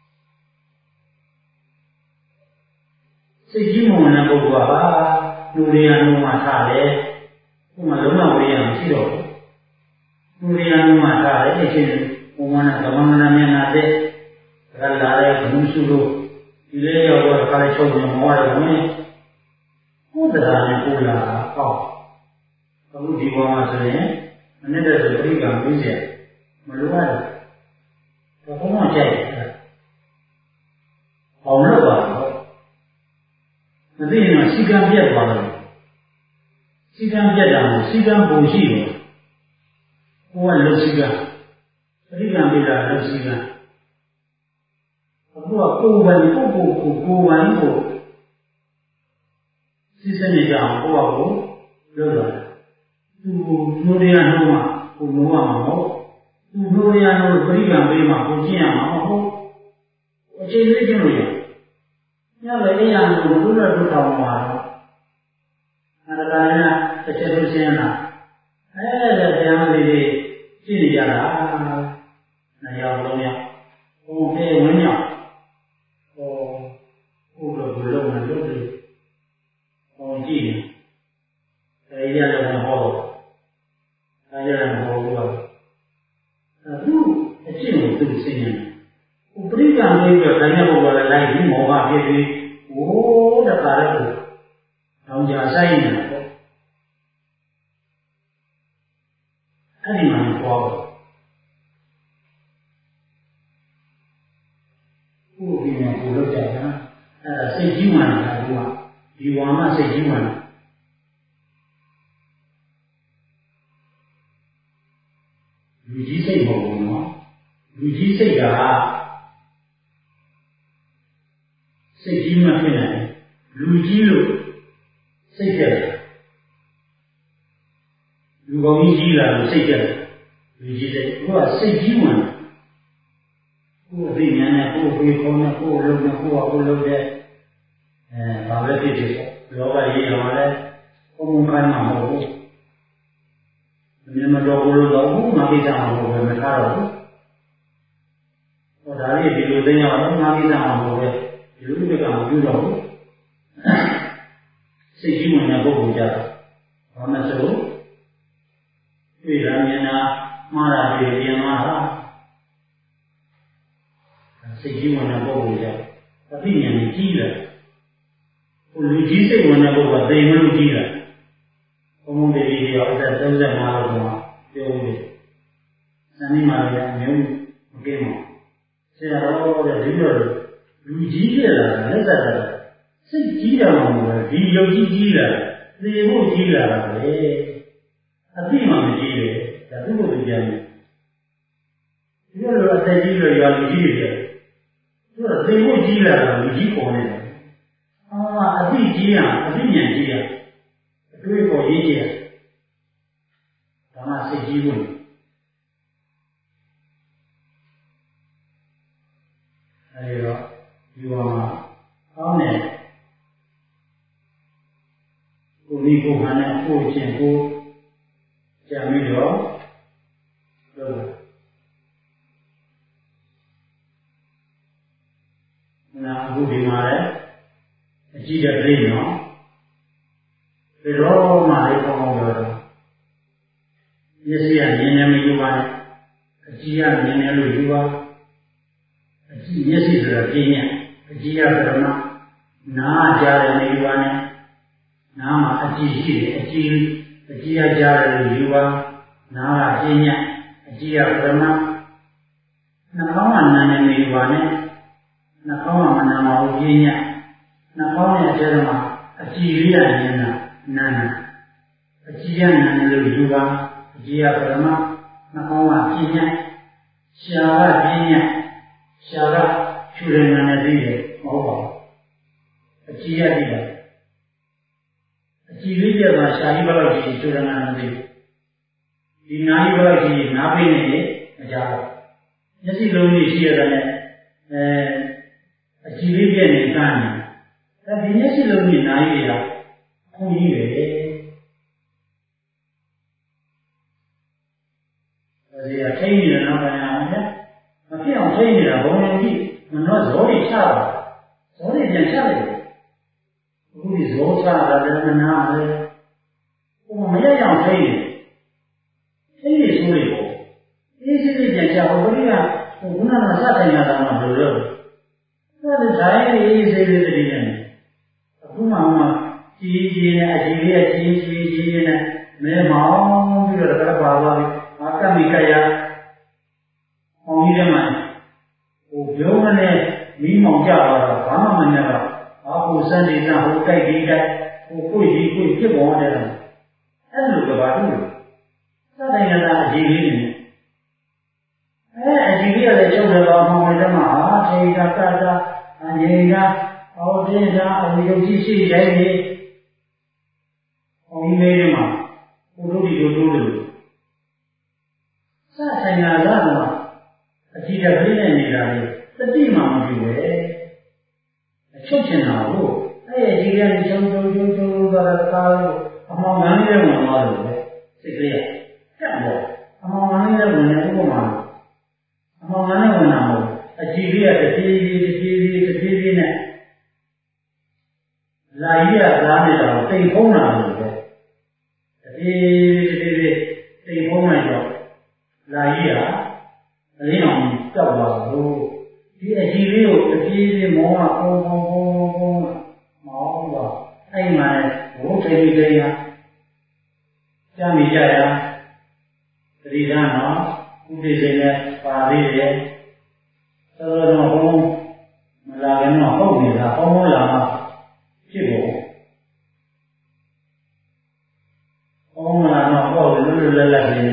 စိတ်ကြီးမှန်တဲ့ပုဂ္ဂိုလ်ကဟာလူတွေအလုံးမှထားတယ်ဘုံကလုံးဝဝေးရမရှိတော့ဘူးလူတွေအလုံးမှထားတယ်အချင်းဘုံကကမ္မန္တမျက်နှာတဲ့ရလာတဲ့ဘုံစုလို့ဒီလေးရောက်တော့ခါလေးချုပ်နေမောရဝင်ဘုရားနဲ့ကိုလာဟောအခုဒီဘောမှာဆိုရင်အနည်းတဲ့ဆိုပြိကံပြီးရမလိုရတယ်တော့ဘုံကကြိုက်တယ်အောင်လို့ပါတော့မသိရင်တော့စီကံပြတ်သွားတယ်စီကံပြတ်တာကိုစီကံပုံရှိတယ်ကိုကလုံစီကံပြိကံပြီးတာလုံစီကံအခုကကိုယ်ပိုင်ပုဂ္ဂိုလ်ကိုစိစနေကြအောင်ကိုယ့်ဘာကိုလုပ်လာတယ်သူနိုးရနှုံးမှာကိုနိုးရမှာမဟုတ်သူနိုးရနှုံးပြိကံပေးမှာကိုကျင့်ရမှာမဟုတ်အချိန်လေးကျင့်လို့ရညလည်းအိယာကိုဘုရားတို့တောင်းမှာတော့အရတာရတစ်ချက်လို့ရှင်းလာတရားလေးတွေကျင့်နေကြတာနှစ်ယောက်သုံးယောက်ပုံသေးဝင်းရောက်ဟောဘုရားဘုလုံးနဲ့လုပ်လို့ပုံကြည့်တယ်အဲဒီရတယ်ဟောအဲဒီရတယ်ဟောလို့သူအကျင့်ကိုသူသိနေတယ်ပရိက္ခဏလေးတော့တိုင်းဘုရားလည်းလိုက်ပြီးမောဟဖြစ်ပြီးဟိုတခါတော့တောင်ကြာဆိုင်နေတာပေါ့အဲ့ဒီမှာပေါ်ဘုရားကဘုလို့ကြတာအဲ့ဒါစိတ်ကြီးမှန်တာကဒီဝါမစိတ်ကြီးမှန်တာလူကြီးစိတ်မဟုတ်ဘူးနော်လူကြီးစိတ်ကစိတ်ကြီးမှဖြစ်နေတယ်လူကြီးလို့စိတ်ကြက်လူကောင်းကြီးလာလို့စိတ်ကြက်လူကြီးစိတ်ကိုကစိတ်ကြီးမှန်ကိုယ်အသိဉာဏ်နဲ့ကိုယ်ပြေခေါ်နဲ့ကိုယ်လုံးနဲ့ကိုယ်အကိုလုံးတဲ့ဘာပဲဖြစ်ဖြစ်လောဘကြီးရောလည်းဘုံခိုင်းမှာမဟုတ်ဘူးမြင်မတော်ဘူးလို့တော့ငါကိစ္စမှာမဟုတ်ပဲမထားတော့ဘူးဟောဒါလေးဒီလိုသိရအောင်ငါကိစ္စမှာမဟုတ်ပဲဒီလိုတစ်ကမပြုတော့ဘူးစိတ်ကြီးဝင်တဲ့ပုဂ္ဂိုလ်ကြတော့ဘာမှဆိုတွေ့ရမြင်တာမှားတာတွေပြင်မှားတာစိတ်ကြီးဝင်တဲ့ပုဂ္ဂိုလ်ကြအသိဉာဏ်ကြီးတယ်ဟိုလူကြီးစိတ်ဝင်တဲ့ပုဂ္ဂိုလ်ကသိမလို့ကြီးတယ်ဘုံဘုံတည်းကြီးရောအသက်35လောက်တော့ပြောဦးတယ်။ဇန်နီမာရီကအမျိုးမကင်းပါဘူး။ဆရာတော်တဲ့ဒီလိုလူကြီးကြလာတာလက်သက်တာစိတ်ကြီးတယ်မှာမဟုတ်ဘူးဒီယုတ်ကြီးကြီးလာသေဖို့ကြီးလာတာပဲအသိမှမကြီးတယ်ဒါသူ့ကိုပြန်တယ်ဒီလိုအသက်ကြီးလို့ရွာလူကြီးတွေသူကသေဖို့ကြီးလာတာလူကြီးပေါ်နေတယ်အသိကြီးရအသိဉာဏ်ကြီးရအတွေ့အပေါ်ရေးကြည့်ရဒါမှစိတ်ကြီးဖို့အဲဒီတော့ဒီမှာအောင်းနေကိုဒီကိုဟန်နဲ့ကိုချင်းကိုကြံပြီးတော့လုပ်နာအခုဒီမှာလည်းအကြည့်တဲ့ပြိနော်ဒီတော့မှလေးပေါင်းပြောတော့မျက်စိကမြင်နေမယူပါနဲ့အကြည့်ကမြင်နေလို့ယူပါအကြည့်မျက်စိဆိုတာပြင်းညအကြည့်ကပရမနားကြားတယ်မယူပါနဲ့နားမှာအကြည့်ရှိတယ်အကြည့်ကကြားတယ်လို့ယူပါနားကပြင်းညအကြည့်ကပရမနှာခေါင်းကနာနေမယူပါနဲ့နှာခေါင်းကမနာမဟုတ်ပြင်းညနှာခေါင်းရဲ့အထဲမှာအကြည့်လေးရနေတာနာနာအကြည့်ရနာနေလို့ယူပါအကြည့်ရပရမနှာခေါင်းကပြင်းညရှာကပြင်းညရှာကချူရနာနေသေးတယ်မဟုတ်ပါဘူးအကြည့်ရသေးတယ်အကြည့်လေးပြတာရှာကြီးဘယ်လောက်ကြီးချူရနာနေသေးဒီနာကြီးဘယ်လောက်ကြီးနားပိနေတယ်မကြဘူးမျက်စိလုံးကြီးရှိရတဲ့နဲ့အကြည့်လေးပြနေကမ်းတယ်ဒီမျက်စိလုံးကြီးနားကြီးတွေကခုန်ကြီးပဲအဲဒီအထိန်နေတဲ့နောက်ပိုင်းအောင်ဗျမဖြစ်အောင်ထိန်နေတာဘုံလုံးကြီးမနှောဇောတွေချတာဇောတွေပြန်ချလိုက်တယ်အခုဒီဇောချတာလည်းမနာလေဟိုမရရအောင်ထိန်နေထိန်နေဆိုလို့ပေါ့အေးစစ်စစ်ပြန်ချဟိုဘုရားဟိုခုနကစတင်ရတာမှဘယ်လိုလုပ်လဲဒါတိုင်းအေးစစ်စစ်တည်းနေအခုမှကြီးနဲ့အကြီးလေးကြီးနဲ့မဲမောင်းပြီးတော့တပါသွားပြီအာကမိကရအောင်ကြီးတယ်မှာဟိုဘုံနဲ့မိမောင်ကြတော့ဘာမှမနဲ့တော့အာဟိုစံနေစံဟိုတိုက်ဒီတိုက်ဟိုကိုကြီးကိုပြစ်ပေါ်တယ်အဲ့လိုကဘာလို့စတဲ့ရတာအကြီးလေးနေအကြီးလေးရတဲ့ချုပ်တယ်တော့မောင်တယ်မှာအာထေကကတာအနေကအော်တင်းတာအဝိယုတ်ရှိရိုက်နေအောင်လေးတွေမှာဘုလိုဒီလိုတိုးတယ်စဆိုင်လာတော့အကြည့်တပင်းနဲ့နေတာလေတတိမှမပြုပဲအချုပ်ချင်တာကိုအဲ့ဒီကြီးကနေကျုံသွားတာကားလို့အမောင်ငန်းလေးဝင်သွားလို့ပဲစိတ်ကလေးကတက်တော့အမောင်ငန်းလေးဝင်နေဥပမာအမောင်ငန်းလေးဝင်တာမဟုတ်အကြည့်ပြေးနဲ့လာကြီးကသားနေတာကိုတိမ်ဖုံးလာလို့ပဲတပြေးတိမ်ဖုံးလိုက်တော့လာကြီးကအလင်းအောင်ကြောက်သွားလို့ဒီအကြီးလေးကိုတပြေးမောကပုံမောင်းတော့အဲ့မှာဘုထိန်ကြီးကကြားမိကြရသတိထားနော်ဥဒိစိနဲ့ပါသေးတယ်သောတော်ဘုံမလာခင်တော့ဟုတ်နေတာဘုံလာမှဖြစ်ဖို့ဘုံလာတော့ပေါ့လွတ်လပ်နေ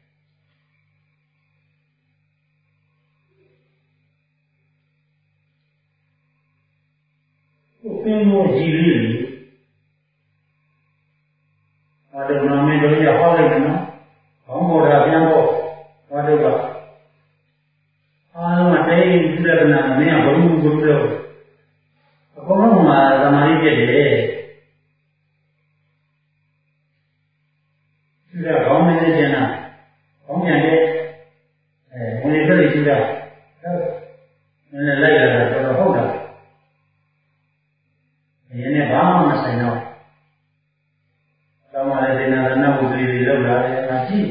ကိုပင်ကိုကြည်လေးဘာလို့နာမည်တို့ရဟောလိုက်တယ်နော်ဘောင်းပေါ်တာပြန်ပေါ့ဘာလို့ကအားလုံးကတိတ်ပြရနာမင်းကဘုံတော့အကုန်လုံးမှာသမာဓိပြည့်တယ်ဒီကဘောင်းနေတဲ့ကျန်တာဘောင်းပြန်တဲ့ဝင်ရတဲ့ရှိတာနည်းလိုက်လာတာတော့ဟုတ်တာဒီနေ့ဘာမှမဆိုင်တော့တောင်းပါလေဒေနာရဏဝုဒ္ဓတွေလောက်လာတယ်အကြည့်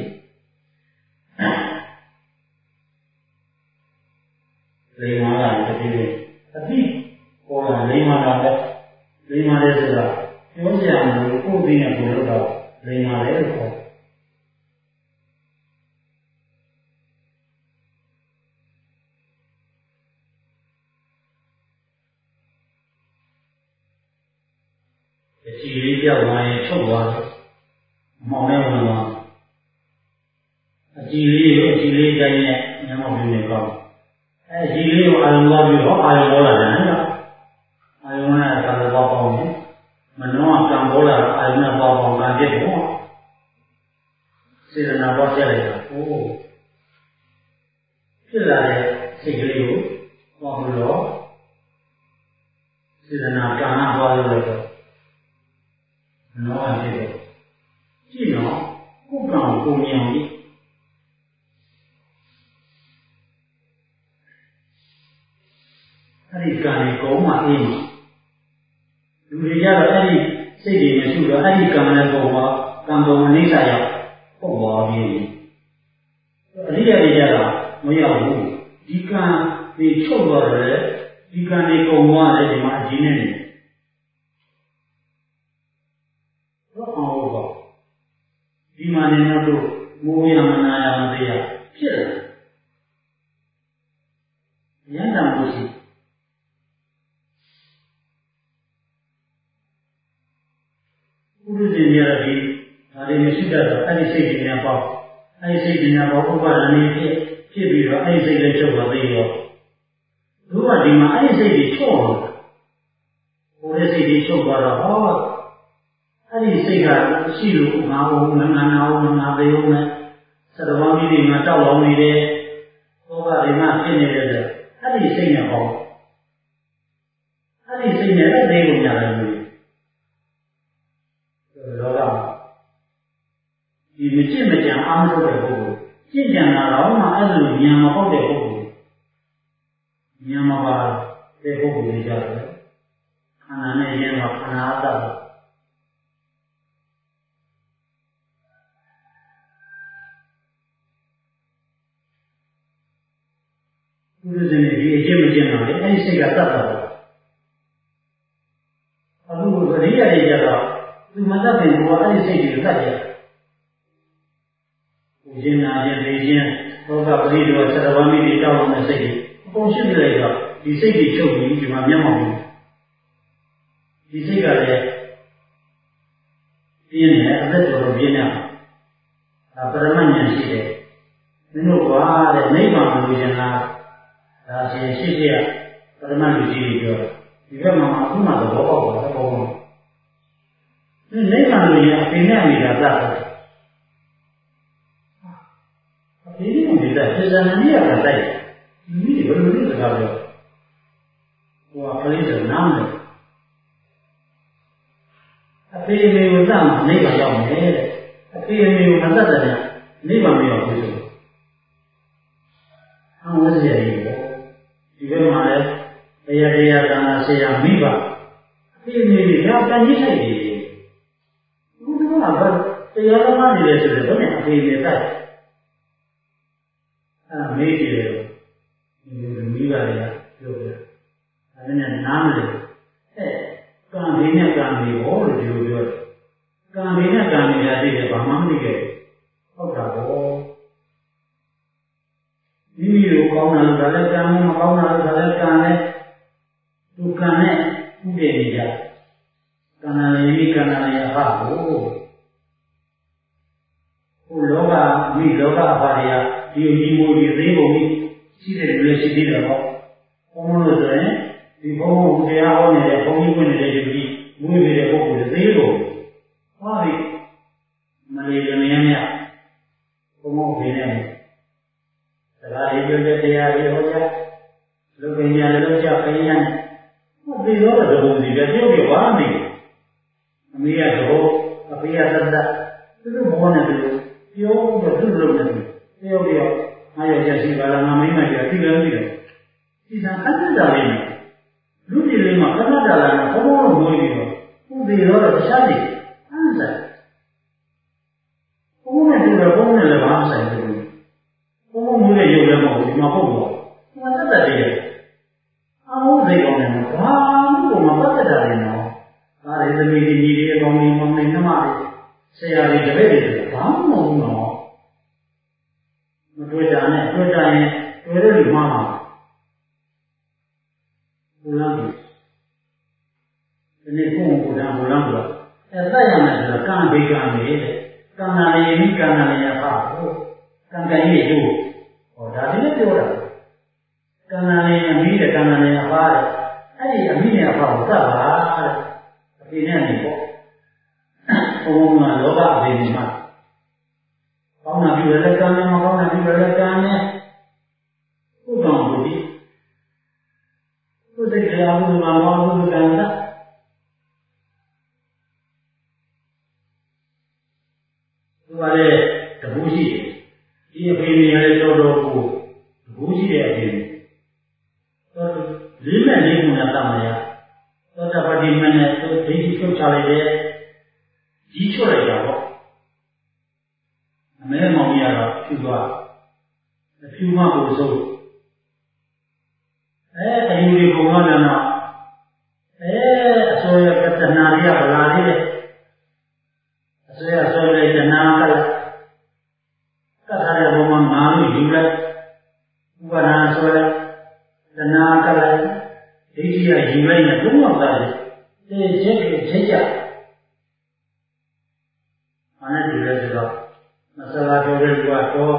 လိမ္မာလာတတိယအတိပေါ်လာလိမ္မာလာတဲ့လိမ္မာတဲ့ဆိုတာပြောကြရမလို့ကိုယ်သိနေကိုယ်လို့တော့လိမ္မာတယ်လို့ခေါ်အကြည့်လေးပြောက်သွားရင်ထုတ်သွားတယ်မောင်နဲ့ဝင်သွားအကြည့်လေးကိုအကြည့်လေးတိုင်းနဲ့ညမောင်လေးနဲ့ကောင်းအကြည့်လေးကိုအာရုံသွားပြီးတော့အာရုံပေါ်လာတယ်နော်အာရုံနဲ့သာသဘောပေါင်းတယ်မနှောကကံပေါ်လာအာရုံနဲ့ပေါ်ပေါင်းကံပြည့်ဖို့စေတနာပေါ်ပြလိုက်တာဟိုးဖြစ်လာတဲ့စိတ်ကလေးကိုပေါ်လို့စေတနာကံကပေါ်လို့တော့နောအဖြစ်တော့ကြည့်နော်ကိုယ်ကံကိုမြင်ပြီးအဲ့ဒီကံကိုကုန်းမှအေးမှာလူတွေကြတော့အဲ့ဒီစိတ်တွေမရှိတော့အဲ့ဒီကံနဲ့ပုံမှာကံပုံအနိစ္စရောက်ပုံပေါ်ပြီးအရိယာတွေကြတော့မရောက်ဘူးဒီကံဒီချုပ်သွားတယ်ဒီကံတွေကုန်းသွားတယ်ဒီမှာအကြီးနဲ့ဒီမှာနေတော့မိုးရမနာရမသေးရဖြစ်တယ်ဉာဏ်တမ်းလို့ရှိဥဒ္ဒဇင်ရတဲ့ဒါတွေမရှိတတ်တော့အဲ့ဒီစိတ်တွေနဲ့ပေါ့အဲ့ဒီစိတ်တွေနဲ့ပေါ့ဥပါဒဏ်နေဖြစ်ပြီးတော့အဲ့ဒီစိတ်လေးချုပ်သွားသေးရောတို့ကဒီမှာအဲ့ဒီစိတ်တွေချုပ်အောင်ဟိုတဲ့စိတ်တွေချုပ်သွားတော့ဟောအဲ့ဒီစိတ်ကရှိလို့ငါဘုံငါနာအောင်ငါသေးအောင်နဲ့စတဘောင်းကြီးတွေငါတောက်လောင်နေတယ်ဘောကတွေငါဖြစ်နေတယ်ဆိုအဲ့ဒီစိတ်နဲ့ဟောအဲ့ဒီစိတ်နဲ့အဲ့ဒီကိုညာတယ်လို့လောကဒီမကျင့်မကြံအားမထုတ်တဲ့ပုဂ္ဂိုလ်ကျင့်ကြံတာတော့မှအဲ့လိုဉာဏ်မဟုတ်တဲ့ပုဂ္ဂိုလ်ဉာဏ်မပါတဲ့ပုဂ္ဂိုလ်တွေကြတယ်ခန္ဓာနဲ့ရင်းတော့ခန္ဓာအတ္တဘုရားရှင်ဒီအကျင့်မကျင့်တော့လေအဲ့ဒီစိတ်ကတတ်တာအခုပရိယတွေကြတော့သူမတတ်ခင်ကအဲ့ဒီစိတ်တွေကိုတတ်ကြဘုရင်နာခြင်းနေခြင်းဘောကပရိဒေဝသရဝမိတွေတောင်းတဲ့စိတ်တွေအကုန်ရှိပြလိုက်တော့ဒီစိတ်တွေချုပ်ပြီးဒီမှာမျက်မှောက်ဘူးဒီစိတ်ကလည်းပြင်းတယ်အသက်တော်ပြင်းတယ်ဒါပရမဉာဏ်ရှိတယ်မင်းတို့ကတဲ့နိဗ္ဗာန်ကိုလိုချင်လားဒါရှိရှိရပရမလူကြီးတွေပြောဒီဘက်မှာအခုမှသဘောပေါက်တာသဘောပေါက်ဒီနိဗ္ဗာန်ကိုရအပင်နဲ့နေတာသတ်တယ်အပင်နဲ့နေတာစေတနာနဲ့ကတိုက်ဒီဘယ်လိုလဲစကားပြောဟိုကလေးကနားမလဲအဖေအမေကိုသတ်မှနိဗ္ဗာန်ရောက်မယ်တဲ့အဖေအမေကိုမသတ်တဲ့နိဗ္ဗာန်မရောက်ဘူးဆိုအဝိဇ္ဇာကြီးပေါ့ဒီဘက်မှာလည်းတရားသာနာဆရာမိဘဒီနေ့ရောက်တန်ကြီးဆိုင်တယ်ဘုရားကတရားတော်မှနေတယ်ဆိုတော့ဘယ်နဲ့အဖေနဲ့တိုက်မေးကြည့်တယ်မိဘတွေကပြောတယ်အဲ့ဒါနဲ့နားမလဲကံဘေးနဲ့ကံဘေးဟောလို့ဒီလိုပြောတယ်ကံဘေးနဲ့ကံဘေးရသိတယ်ဘာမှမသိခဲ့ဟုတ်တာပေါ့မိမိတို့ကောင်းတာလို့ဒါလည်းကံနဲ့မကောင်းတာလို့ဒါလည်းကံနဲ့သူကံနဲ့ဥတည်နေကြကံနာလေးကံနာလေးဟာဟိုလောကမိလောကအဖာတွေကဒီကြီးမိုးကြီးသိပုံကြီးရှိတဲ့လူတွေရှိသေးတယ်ပေါ့ဘုံလို့ဆိုရင်ဒီဘုံဘုရားဟောနေတဲ့ဘုံကြီးဝင်နေတဲ့လူကြီးမွေးနေတဲ့ပုဂ္ဂိုလ်တွေသေးလို့ဟောဒီမလေးကမင်းများဘုံဘုံဖေးနေတယ်ဒါကဒီလိုတရားတွေဟောကြလူပညာလည်းကြခိုင်းရင်ဟုတ်ပြီတော့ဘုံကြီးပြောပြပါနေအမေကတော့အဖေကသတ်တာသူတို့ဘောနဲ့သူပြောတော့သူ့လိုနေတယ်ပြောငါရောက်ရှိပါလားငါမင်းမကြီးသိလည်းမသိဘူးဒီသာအတ္တလေးနဲ့လူကြီးလေးမှာကဏ္ဍတာလာနဲ့ဘုံဘုံမွေးပြီးတော့သူ့ပြီးတော့တခြားကြီးအတ္တဘုံနဲ့တူတယ်ဘုံနဲ့လည်းဘာမှဆိုင်ဘူးဘုံဘုံမွေးတဲ့ရုပ်လည်းမဟုတ်ဘူးဒီမှာပုတ်တော့ဟိုတတ်တယ်ရဲ့အမှုစိတ်ကောင်းတယ်နော်ဘာမှမပတ်သက်တာလေနော်ဒါတွေသမီးကြီးတွေအကောင်းကြီးမောင်နေနှမတွေဆရာတွေတပည့်တွေဘာမှမဟုတ်ဘူးနော်မတွေ့တာနဲ့တွေ့တာရင်တွေ့တဲ့လူမှမှာဘုရားကြီးဒီနေ့ကိုယ်ကိုယ်တန်းဘုရားဆိုတာအဲ့သက်ရမယ်ဆိုတော့ကံဘေကံနေတဲ့ကံနာလေးမိကံနာလေးရပါဘူးကံကံကြီးတို့ဟောဒါလည်းပြောတာကံနာလေးအမိတဲ့ကံနာလေးရပါတဲ့အဲ့ဒီအမိနဲ့အဖကိုတတ်ပါတဲ့အဖေနဲ့နေပေါ့ဘုံကလောကအဖေနေမှာကောင်းတာပြီးလည်းကံနဲ့မကောင်းတာပြီးလည်းကံနဲ့ဥပ္ပံဘုဒ္ဓကိုယ်စိတ်တရားဘုရားမောဘုဒ္ဓကံတာသူကလည်းတပူးရှိတယ်ဒီအဖေနေရတဲ့တော်တော်ကိုတပူးရှိတဲ့အဖေတော့လေးမဲ့လေးခုနဲ့တမရသောတပတိမနဲ့သူဒိဋ္ဌိချုပ်ချလိုက်တယ်ကြီးချွတ်လိုက်တာပေါ့အမဲမောင်ကြီးကတော့ဖြူသွားအဖြူမကိုစိုးအယူဒီပုံမှန်တော့အစိုးရကတဏှာတွေကဗလာလေးတယ်အစိုးရဆိုတဲ့တဏှာကလည်းကတ်ထားတဲ့ပုံမှန်ငါလို့ယူလိုက်ဥပါဒနာဆိုတဲ့တဏှာကလည်းဒိဋ္ဌိကယူလိုက်ရင်ဘုံတော့သားတယ်ချက်ချက်ကြအဲ့ဒါဒီလိုဆိုတော့မဆလာပြောတဲ့လူကတော့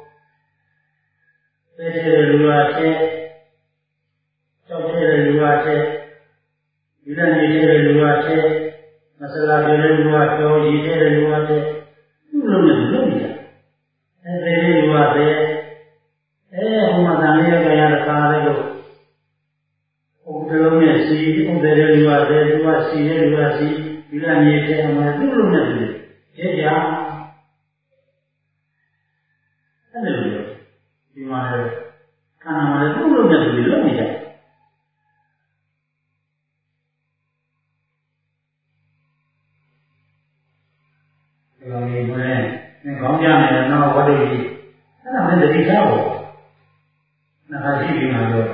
တဲ့လူကတဲ့ကြောက်တဲ့လူကတဲ့ဒီလိုနေတဲ့လူကတဲ့မဆလာပြောတဲ့လူကတော့ရည်တဲ့လူကတဲ့သူ့လိုနဲ့လုပ်နေတာအဲ့ဒီလူကတဲ့ဟိုမှာတန်လေးရကြရတဲ့ခါလေးတော့ဟိုဒီလိုနဲ့စီဥဒတဲ့လူကတဲ့သူကစီတဲ့လူကစီဒီလိုနေတဲ့မှာသူ့လိုနဲ့ရဲ့ကြအဲ့လိုဒီမှာလည်းခန္ဓာမှာလည်းသူ့လိုနဲ့သူလုပ်နေတယ်ဒီလိုမျိုးနဲ့ခေါင်းကြမယ်တော့ဝတ္ထုကြီးအဲ့ဒါလည်းတတိထားပေါ့နာခါရှိပြီးမှပြော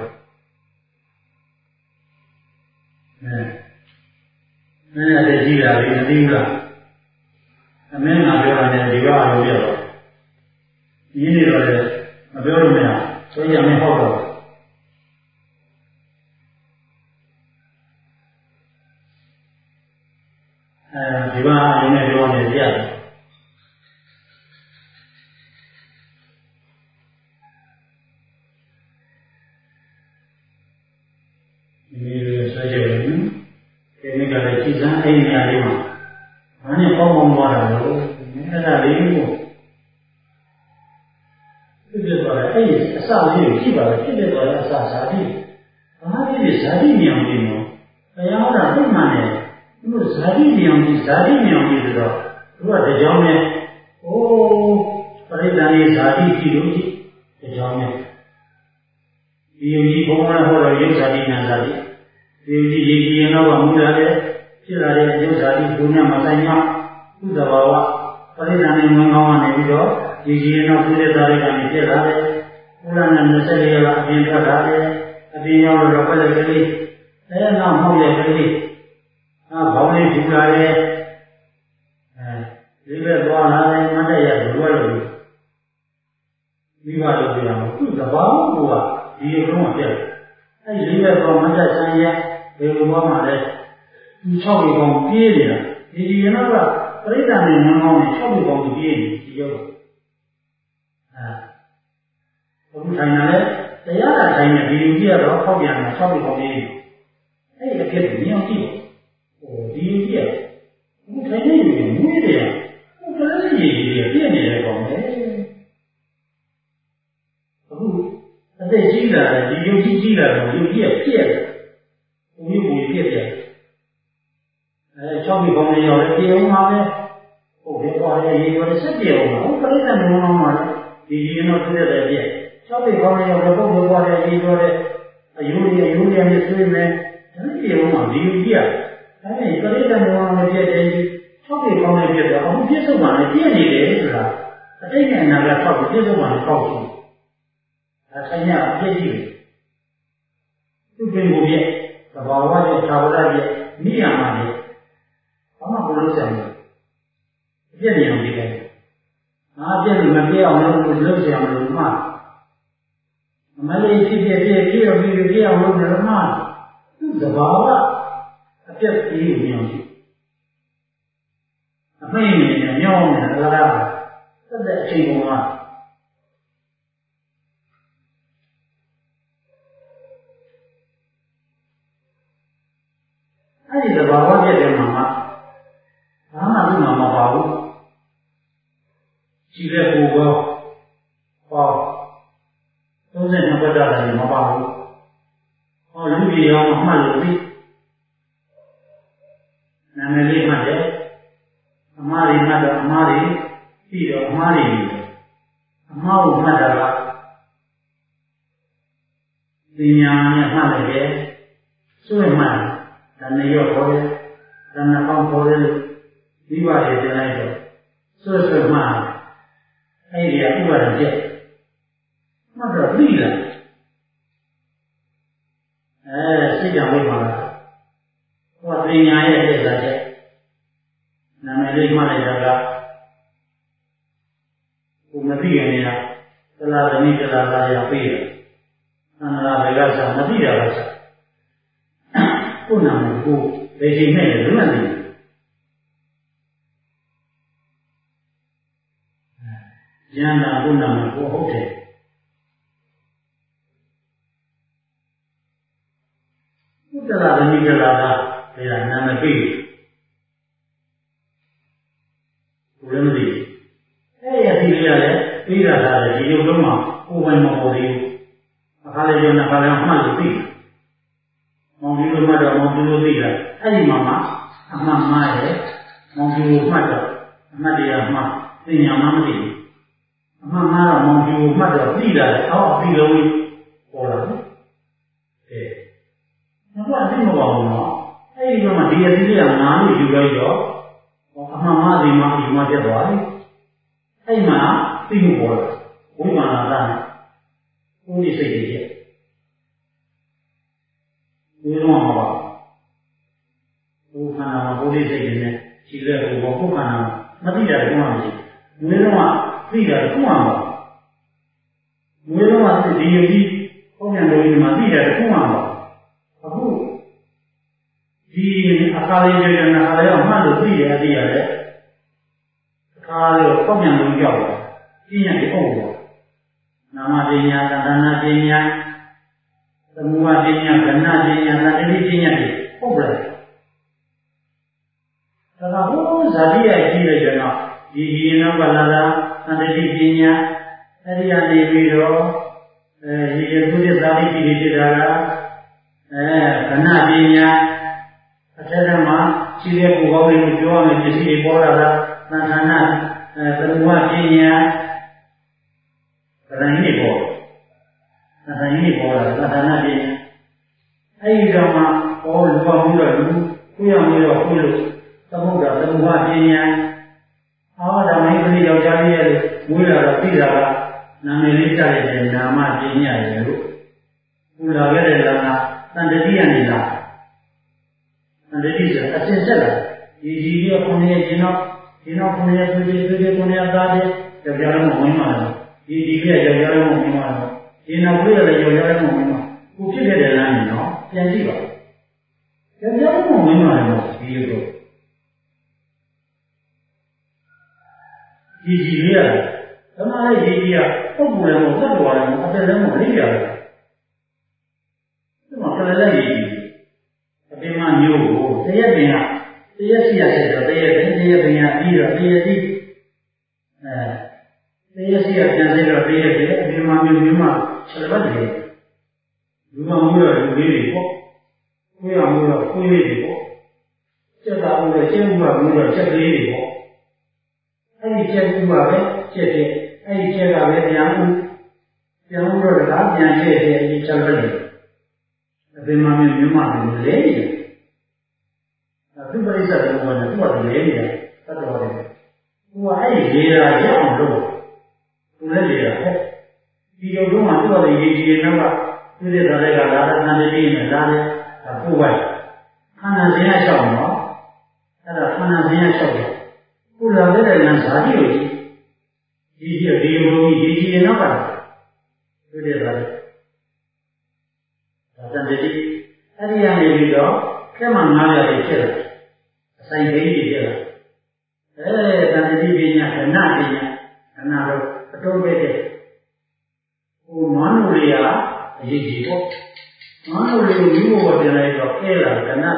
နည်းနည်းတည်းကြည့်တာလေမသိဘူးလားအမင်းကပြောတယ်ဒီကအလိုပြောတော့ရင်းနေတော့လေမပြောလို့မရဆိုရင်မဟုတ်တော့ဒီမှာအရင်ကပြောနေကြတယ်ဒီလိုဆိုကြတယ်ဒီနေ့ကလည်းကြည်စမ်းအဲ့ဒီနေရာလေးမှာဘာနဲ့ပေါင်းပေါင်းသွားတာလို့အဲ့ဒါလေးကိုဖြစ်သွားတယ်အဲ့ဒီအစလေးကိုကြည့်ပါလေဖြစ်သွားတဲ့အစဇာတိဘာဖြစ်ဇာတိမြောင်ကြီးနော်တရားဟောတာပြမှန်တယ်သူတို့ဇာတိမြောင်ကြီးဆိုတော့သူကဒီကြောင်းနဲ့ပရိသတ်ရေးဇာတိကြည့်လို့ကြည့်ဒီကြောင်းနဲ့ဒီယုံကြည်ဘုံမှာဟောတော့ယုတ်ဇာတိနာဇာတိဒီနောက်ကမူလာတဲ့ဖြစ်လာတဲ့ဥစ္စာဒီဘုံနဲ့မဆိုင်မှဥစ္စာဘာဝပရိသတ်နဲ့ဝင်ကောင်းကနေပြီးတော့ဒီနောက်သူတဲ့သားတွေကနေဖြစ်လာတယ်ဘုရားနဲ့24ရက်အပြင်ထွက်လာတယ်အပြင်ရောက်တော့ပဲကလေးနောက်မှောက်ရဲ့ကလေးဘောင်းလေးထူလာတယ်ဒီဘက်သွားလာတယ်မတ်တရဘွယ်လို့မိဘတို့ပြောမှာသူ့သဘောကဒီအကုန်အပြတ်အဲဒီဘက်သွားမတ်တဆန်းရဘယ်လိုသွားမှလဲသူ6ရေပေါင်းပြေးနေတာဒီနောက်ကပရိသတ်နဲ့ငန်းကောင်းနဲ့6ရေပေါင်းပြေးနေဒီရုပ်ဘုရားထိုင်တယ်တရားတာထိုင်နေဒီလူကြီးကတော့ဖောက်ပြန်တာ6ရေပေါင်းပြေးနေအဲ့ဒီအဖြစ်ကိုမြင်အောင်ကြည့်ဒီလူကြီးကဘုထိုင်နေတယ်မွေးတယ်ဘုကလေးကြီးပြည့်နေတယ်ကောင်းတယ်အခုအသက်ကြီးလာတယ်ဒီရုပ်ကြီးကြီးလာတော့ရုပ်ကြီးကပြည့်တယ်ဘုရားပြည့်တယ်6ပေါင်းနေရောပြေအောင်ပါပဲဟုတ်တယ်ပေါ်တယ်ရေပေါ်တယ်ဆက်ပြေအောင်ပါဘုပရိသတ်ဘုံအောင်ပါလေဒီနောသူတဲ့ပြည့်6ပေါင်းနေရောဘုပေါ်တယ်ရေပေါ်တယ်အယိုးရနဲ့ဆွေးမယ်ဒါပြေအောင်ပါဒီလူကြီးကဒါနဲ့ပရိသတ်ဘုံအောင်ပြည့်တယ်6ပေါင်းနေပြည့်တယ်အခုပြည့်စုံပါလေပြည့်နေတယ်ဆိုတာအတိတ်နဲ့အနာဂတ်ဆောက်ပြည့်စုံပါလေပေါက်ရှိဒါဆိုင်ရပြည့်ကြည့်သူပင်ကိုပြည့်သဘာဝရဲ့သာဝရရဲ့နိယာမရဲ့ဘာမှမလုပ်ကြဘူးအပြည့်နေအောင်ဒီတိုင်းငါအပြည့်မပြည့်အောင်လုပ်ကြရမလို့မှမလေးဖြစ်ဖြစ်ပြည့်အောင်လုပ်နေတော့မှသူ့သဘာဝအပြည့်ပြီးနေအောင်အမိန်နဲ့ညောင်းနေတာလားသက်တဲ့အချိန်ပေါ်မှာအဲ့ဒီသဘာဝပြည့်တယ်မှာဘာမှသူ့မှာမပါဘူးရှိတဲ့ကိုယ်ကဟော32ဘက်တာလည်းမပါဘူးဟောလူကြီးရောမှတ်လို့ပြီနာမည်လေးမှတ်တယ်အမားတွေမှတ်တော့အမားတွေပြီးတော့အမားတွေအမားကိုမှတ်တာကပညာနဲ့မှတ်တယ်စွဲမှတ်ဒါနဲ့ရောခေါ်တယ်ဒါနဲ့ပေါင်းခေါ်တယ်ဒီပါရဲ့တင်လိုက်တော့ဆွတ်မှအဲ့ဒီကဥပါဒ်ချက်မှတ်တော့ပြီးလာစိတ်ကြောင့်ဝိပါဒဟောပညာရဲ့သက်သာချက်နာမည်လေးမှတ်လိုက်တာကဘုမသိခင်ကသလားသမီးသလားသားရပြီးတယ်အန္တရာဘယ်ကစားမသိတာကစားကိုယ်နာမည်ကိုဘယ်ချိန်နဲ့လဲလွတ်နေတယ်ဉာဏ်နာကိုနာမည်ကိုဟုတ်တယ်ဥတ္တရာသမီးသလားသားဘယ်ကနာမည်ပြီးဘယ်လိုမသိအဲ့ရဒီလေးရတယ်ပြီးတာလည်းဒီရုပ်လုံးမှာကိုယ်ပိုင်မပေါ်သေးဘူးအခါလေးကျတော့အခါလေးမှတ်လို့သိမောင်ဒီလိုမှတ်တော့မောင်ဒီလိုသိတာအဲ့ဒီမှာအမှန်မှားရဲ့မောင်ဒီလိုမှတ်တော့အမှတ်တရားမှပညာမှမသိဘူးအမှန်မှားတော့မောင်ဒီလိုမှတ်တော့သိတာအောက်အပြီးလုံးပေါ်လာတယ်နောက်တော့အသိမပေါ်ဘူးနော်အဲ့ဒီတော့မှဒီအသိလေးကငါလို့ယူလိုက်တော့အမှန်မှားဒီမှာဒီမှာတက်သွားတယ်အဲ့မှာသိမှုပေါ်လာဝိမာနာတာဘုရားစိတ်ကြီးရဲ့ဘယ်တော့မှမပါဘုခန္ဓာမှာဘုရားစိတ်ကြီးနဲ့ရှိတဲ့ဘုခန္ဓာမသိတာကမှမရှိဘူးဘယ်တော့မှသိတာကမှမပါဘယ်တော့မှဒီယတိပုံညာတော်ကြီးမှာသိတာကမှမပါအခုဒီအခါလေးတွေနဲ့အခါလေးကမှတ်လို့သိတယ်အသိရတယ်အခါလေးကိုပုံညာတော်ကြီးကြောက်တယ်ပြညာတွေပုံပေါ်နာမပညာသန္တာပညာသမုဟပညာကဏပညာသတ္တိပညာတွေဟုတ်တယ်ဒါကဘုဇာတိရဲ့ကြည့်လိုက်တော့ဒီနောက်ကလာတာသတ္တိပညာအဲ့ဒီကနေပြီးတော့ဒီသုတ္တဇာတိကြီးဖြစ်တာကကဏပညာအထက်မှာရှိတဲ့ကိုယ်ကောင်းတွေကိုပြောရမယ်ပစ္စည်းတွေပေါ်လာတာသန္တာသမုဟပညာဗရဏိပေါ်ဗရဏိပေါ်လာသန္တာပညာ ai rằng có lưu vong rồi quy hàng người học quy luật tâm hồn tâm hoa thiên nhiên rằng mấy cái điều tra đi quy là phi là nằm lên trả lời nam mà thiên nhiên rồi quy là cái là tan để đi anh là tan để đi rồi अच्छे से là gì con này con này ta đấy जब जाने में नहीं मारा ये दिखे जब जाने में नहीं मारा ये ना कोई अलग जब जाने में नहीं मारा कुछ भी दे रहा है ना कैसी बात जब जाने में नहीं मारा ना ये तो ये दिया हमारे ये दिया तो बुरे में सब वाले में अपने में नहीं जा रहा तो मतलब है ये अभी मान लो ये सिया से तो ये बिना ये तेजी अध्ययन से करते हैं बीमा चलबल है युवा मूल युवी को कोई आमूल कोई को चला मूल चेमुआ चक्री को ऐ चेमुआ है चेते ऐ चेगा वे ध्यान का ध्यान से ये चलबल है बीमा में ले लिया अभी बड़ी सारी लोगों ने तो ले लिया तब वो है ये राजा हम लोग उन्हें ले रहा है कि जो लोग आते वाले ये ना का तुझे डरेगा लारा ना दे में लारे आपको भाई खाना देना चाहूँगा अरे खाना देना चाहूँगा वो लगे रहना शादी होगी ये लोग ये ना कर तुझे डरे राजा दे अरे यहाँ ले लो क्या मांगना है ये चला सही नहीं चला तंदरी बिना ना तो बेटे वो मानो लिया ये जीवो मानो लियो जीवो वाले ना ये अकेला करना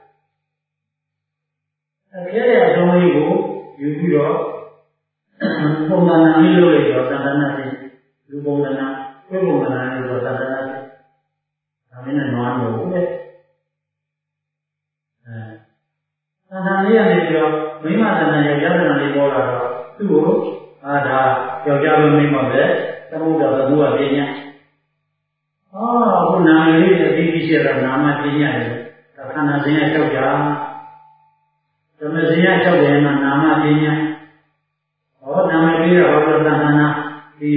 अकेले आदमी को युवी रो पोंगना मिलो ले जो तंदना से लुपोंगना कोई पोंगना ले जो तंदना से हमें ना मानो वो तंदनिया ले जो महिमा तंदनिया जाना ले बोला तो आधा योग्य में मगे समुद्र बदुआ देना वो नाम ले अभी किसी का नाम देना है खाना देना चौजा तो मैं देना चौजा ना नाम देना और नाम भी और तनाना कि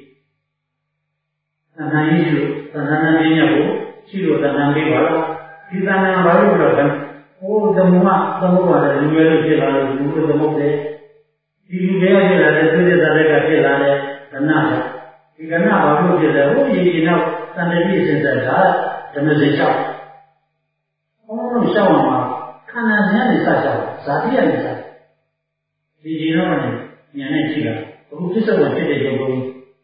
तनाई जो तनाना देना वो चिरो तनाना भी वाला कि तनाना वाला बोला वो दमुआ है लुएलो के लालो लुएलो दमुआ ये गया के लाले तुझे दादे का के लाले करना है ये करना बाबू के लाले वो ये ना तंदरी से ज़्यादा तमें से चाव और चाव माँ खाना नहीं साचा साथी है नहीं ये जीना नहीं ये नहीं चीज़ तो किस तरह से देखो बोल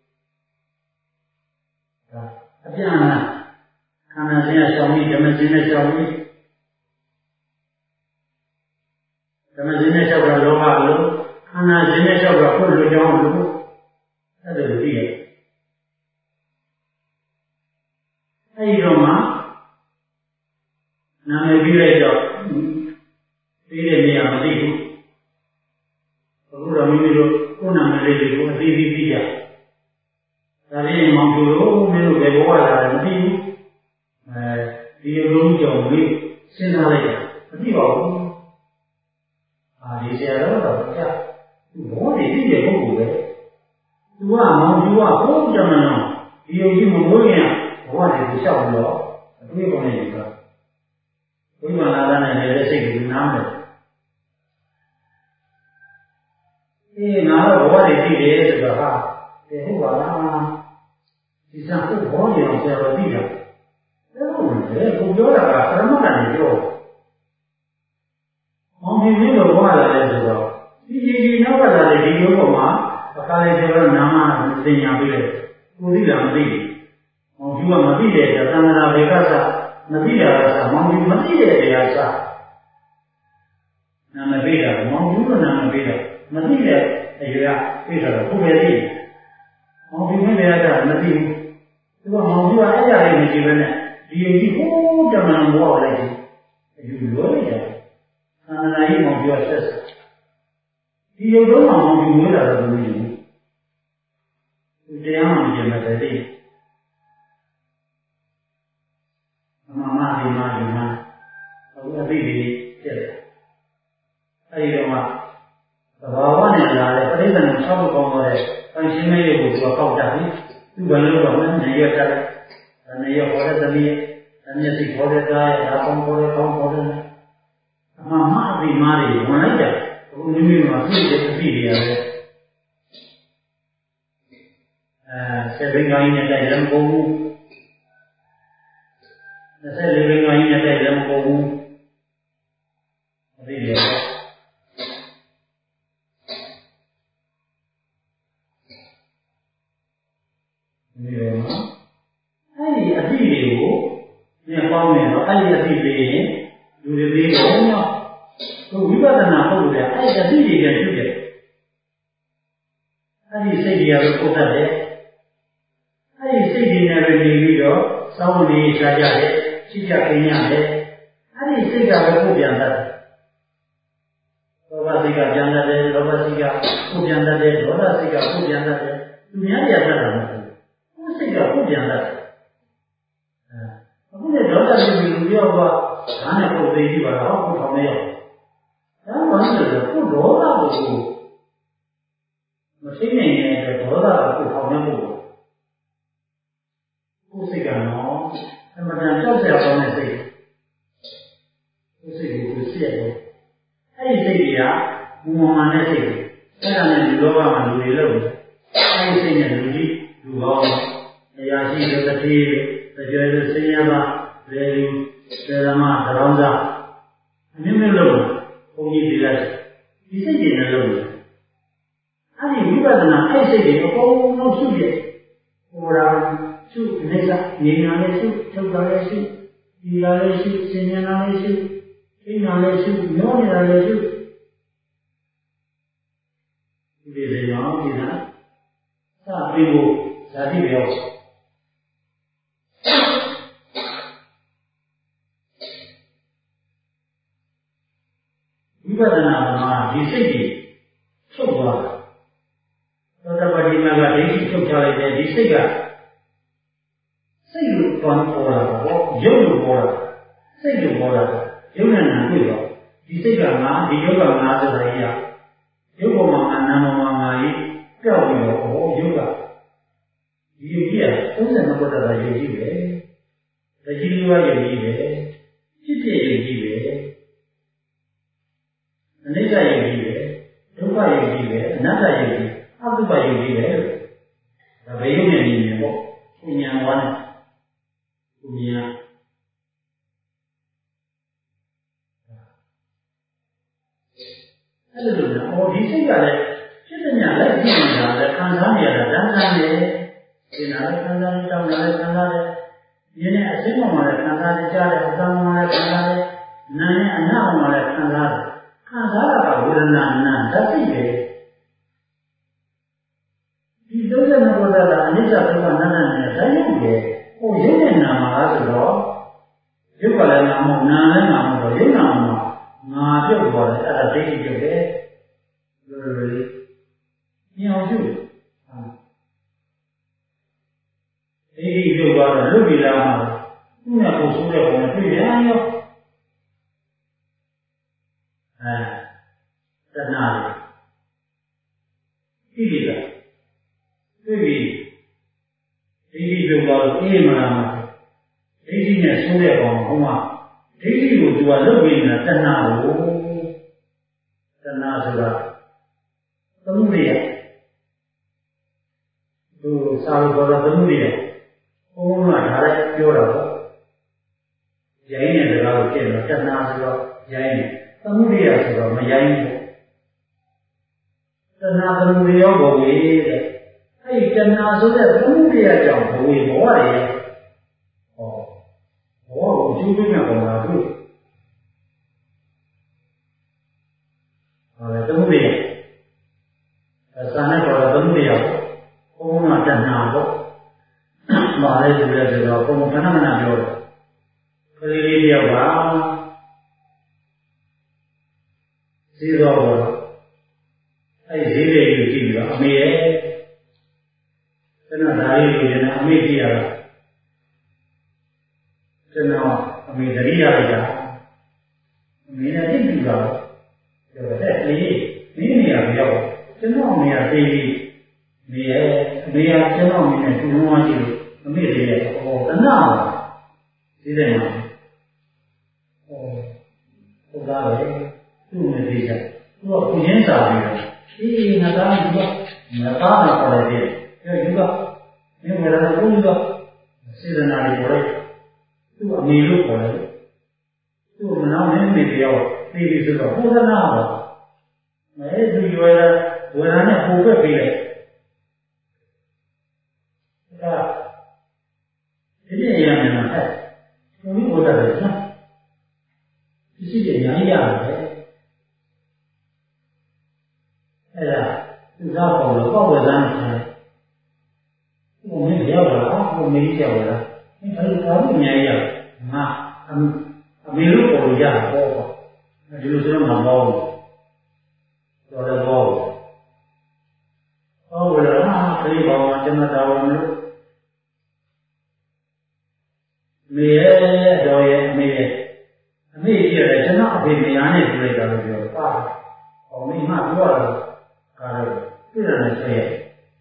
अभी आना खाना नहीं चावनी तमें जीने चावनी तमें जीने चावला लोगा लो खाना जीने चावला को लो जाओ लो ऐसे होती है ऐ रोमा नामे भी ले जाओ तेरे में आमदी हो तो रमी लो को नामे ले लो अभी भी जा तारे मांगो मेरे बेबो वाला अभी ये लोग जो भी सिंधा ले अभी बाबू ये ज़्यादा क्या बहुत ही ये बहुत है दुआ मांगुआ बहुत जमाना ये भी मंगोलिया बहुत ही दिशा हुआ अभी को नहीं होगा कोई बनाना नहीं जैसे कि नाम है ये नारा बहुत ही है तो कहा ये हुआ ना जिसका को बहुत ही हमसे होती है तो वो जो लगा कर्म करने जो हम भी लोग वाला है जो ये ना वाला है ये लोग माँ अकाले जो नामा से यहाँ भी है पूरी जानती हम जुआ मती है जैसा मेरा देखा था नदी जा रहा था हम भी मती है ऐसा नाम बेटा हम जुआ नाम बेटा मती है ये ऐसा खूब है ये हम भी में गया था नदी तो हम जुआ ऐसा है मेरे जीवन में ये भी बहुत जमाना हुआ वाला है ये लोग है खाना ही मौजूद है ये लोग हम भी मुझे लगा दूँगी तो यहाँ मुझे मैं कहती मामा ဒီမှာဒီမှာအခုအသိတွေဖြစ်တယ်အဲဒီတော့မှသဘာဝနဲ့လာတဲ့ပြိဿနဲ့ဆောက်ကောင်းတဲ့ပိုင်ရှင်းမဲ့ရုပ်ကိုသူကကောက်ကြပြီသူကလည်းတော့နေရတက်နေရပေါ်တဲ့သမီးအမျက်စိပေါ်တဲ့သားရဲ့အပေါင်းပေါ်တဲ့ကောင်းပေါ်တဲ့အမှမအသိမားတွေဝင်လိုက်တယ်အခုမိမိမှာပြည့်တဲ့အသိတွေရတယ်ဆက်ဘင်္ဂါကြီးနဲ့တိုက်လည်းမကုန်ဘူး24ဘင်္ဂါကြီးနဲ့တိုက်လည်းမကုန်ဘူးအသိတွေဒီလိုနော်အဲ့ဒီအသိတွေကိုညပေါင်းနေတော့အဲ့ဒီအသိတွေရင်လူတွေသေးတယ်နော်သူဝိပဿနာပုဂ္ဂိုလ်ကအဲ့ဒီအသိတွေကဖြစ်တယ်အဲ့ဒီစိတ်တွေကပဲပို့တတ်တယ်အဲ့ဒီစိတ်တွေနဲ့ပဲနေပြီးတော့စောင့်နေကြကြတယ်ရှိကြခင်ရတယ်အဲ့ဒီစိတ်ကပဲပို့ပြန်တတ်တယ်လောဘစိတ်ကပြန်တတ်တယ်လောဘစိတ်ကပို့ပြန်တတ်တယ်ဒေါသစိတ်ကပို့ပြန်တတ်တယ်သူများပြန်တတ်တာမဟုတ်ဘူးစိတ်ကပို့ပြန်တတ်တယ်အခုလည်းဒေါသစိတ်ကိုလူပြောကဒါနဲ့ပုံသေးကြည့်ပါတော့ကိုထောင်နေရဒါမှမဟုတ်ကိုဒေါသကိုမသိနိုင်တဲ့ဒေါသကိုထောင်နေဖို့ကိုစိတ်ကနော်အမှန်တန်ကြောက်စရာကောင်းတဲ့စိတ်ကိုစိတ်ကိုကိုစိတ်ရောအဲ့ဒီစိတ်တွေကမူမှန်တဲ့စိတ်အဲ့ဒါနဲ့ဒီလောကမှာလူတွေလို့အဲ့ဒီစိတ်နဲ့လူကြီးလူဟောင်းတရားရှိတဲ့တတိကျွဲလို့ဆင်းရဲပါလေလူသေသမသရောင်းစားအမျိုးမျိုးလို့ဘုန်းကြီးဒီလိုက်ဒီစိတ်တွေနဲ့လို့အဲ့ဒီဝိပဿနာအဲ့စိတ်တွေအကုန်လုံးရှုရဟိုရာရှုနေကနေနာလေးရှုထုတ်တာလေးရှုဒီလာလေးရှုဆင်းရဲနာလေးရှုသိနာလေးရှုမျောနေတာလေးရှုဒီလိုရောဒီနာစပြီးဖို့ဇာတိပြောဝိပဿနာမှာဒီစိတ်ကြီးထုတ်သွားတာသောတပတိမကဒိဋ္ဌိထုတ်ချလိုက်တဲ့ဒီစိတ်ကစိတ်လို့ပေါ်လာတော့ရုပ်လို့ပေါ်လာစိတ်လို့ပေါ်လာရုပ်နဲ့နာတွေ့တော့ဒီစိတ်ကငါဒီရုပ်ကငါဆိုတာကြီးရုပ်ပေါ်မှာငါနာမ်ပေါ်မှာငါကြီးပြောက်ပြီးတော့ရုပ်ကဒီရုပ်ကြီးက30မကွက်တာရုပ်ကြီးပဲတကြီးလေးပါးရုပ်ကြီးပဲဖြစ်ဖြစ်ရုပ်ကြီးပဲအနိစ္စယုတ်ကြီးပဲဒုက္ခယုတ်ကြီးပဲအနတ္တယုတ်ကြီးအတုပယုတ်ကြီးပဲဒါဘယ်ယုတ်နဲ့နေနေပေါ့ဉာဏ်ဝါနဲ့ဉာဏ်အဲ့လိုနော်ဒီစိတ်ကလည်းဖြစ်တဲ့ညာလက်ကြည့်နေတာလည်းခံစားနေရတာတန်းတန်းနဲ့ဒီနာလည်းခံစားနေတောင်းလည်းခံစားတယ်ဒီနဲ့အစိမ့်ပေါ်မှာလည်းခံစားနေကြတယ်အတန်းမှာလည်းခံစားတယ်နာနဲ့အနာမှာလည်းခံစားတယ်ခံစားရတာဝေဒနာနာဓာတ်စိတ်ပဲဒီ32ဘောဓကအနိစ္စဒုက္ခအနတ္တနဲ့ဓာတ်ရုပ်ပဲဟိုရုပ်နဲ့နာမှာဆိုတော့ရုပ်ကလည်းနာမဟုတ်နာလည်းနာမဟုတ်တော့ရုပ်နာမှာငါပြုတ်သွားတယ်အဲ့ဒါဒိဋ္ဌိပြုတ်တယ်လို့ညောင်ပြုတ်ဒိဋ္ဌိပြုတ်သွားတော့လွတ်ပြီလားခုနကကိုဆိုးတဲ့ပုံနဲ့တွေ့ရရောတဏှာတွေဣတိကတွေ့ပြီဒိဋ္ဌိပြုတ်သွားလို့အေးမလားမဒိဋ္ဌိနဲ့ဆိုးတဲ့ပုံဟောမှာဒိဋ္ဌိကိုသူကလွတ်ပြီးနေတာတဏှာကိုတဏှာဆိုတာသမုဒိယသူစာလို့ခေါ်တာသမုဒိယဘုန်းကဒါလည်းပြောတာပေါ့ရိုင်းတဲ့စကားကိုကျင့်တော့တဏှာဆိုတော့ရိုင်းတယ်သမုဒိယဆိုတော့မရိုင်းဘူးတဏှာသမုဒိယဘဝေတဲ့အဲ့ဒီတဏှာဆိုတဲ့သမုဒိယကြောင့်ဘဝေဘဝရယ်ဟောဘောကိုကျူးပြနေပေါ်လာဘူးသမုဒိယသာနဲ့ပေါ်လာသမုဒိယဘုံကတဏှာပေါ့မာလေးဆိုတဲ့ဆိုတော့ဘုံခဏခဏပြောတယ်ကလေးလေးတယောက်ကဈေးတော်ပေါ်အဲ့ဒီဈေးလေးကိုကြည့်ပြီးတော့အမေရဲ့ကျွန်တော်ဒါလေးကိုကျန်အမေကြည့်ရတာကျွန်တော်အမေသတိရလိုက်တာအမေနဲ့တိတူတာပြောတဲ့လေဒီနေရာပြောကျွန်တော်အမေကသိပြီးမေရဲ့အမေကကျွန်တော်အမေနဲ့တူလုံးဝကြည့်လို့အမေလေးရဲ့ဟောတနာပါဒီတဲ့မှာဟုတ်သားပဲသူ့နဲ့သိချင်သူကကိုရင်းစားနေတာအေးငါသားကငါသားကခေါ်လိုက်တယ်ပြောယူကမင်းဝရဏဘုရားစေတနာလေးပေါ်လိုက်သူ့အမေလို့ခေါ်တယ်သူ့မနာမင်းမေပြောသိပြီဆိုတော့ဘုရားနာပါမဲသူရွယ်ဝရဏနဲ့ပုံပဲပေးလိုက်ဒါဒီနေ့ရမယ်မှာဟဲ့ဘုရားဘုရားလည်းနော်ဒီစိတ်အများကြီးရတယ်အဲ့ဒါသူသားပေါ်လို့ပေါ့ဝယ်သားနေတယ်ဘုံမင်းရောက်လာဘုံမင်းကြောက်လာအဲ့ဒါဘာလို့အများကြီးရငါအမေလို့ပေါ်ရတော့ပေါ့ဒီလိုဆိုတော့မပေါ့ဘူးတော်တယ်ပေါ့ဟောဝယ်လာခလေးပေါ်မှာကျွန်တော်တော်လို့မေရဲ့တော်ရဲ့အမေရဲ့အမေကြီးရတယ်ကျွန်တော်အဖေမယားနဲ့တွေ့လိုက်တာလို့ပြောပါဟောမိမပြောတာကားတွေ့ရတယ်ဆိုရဲ့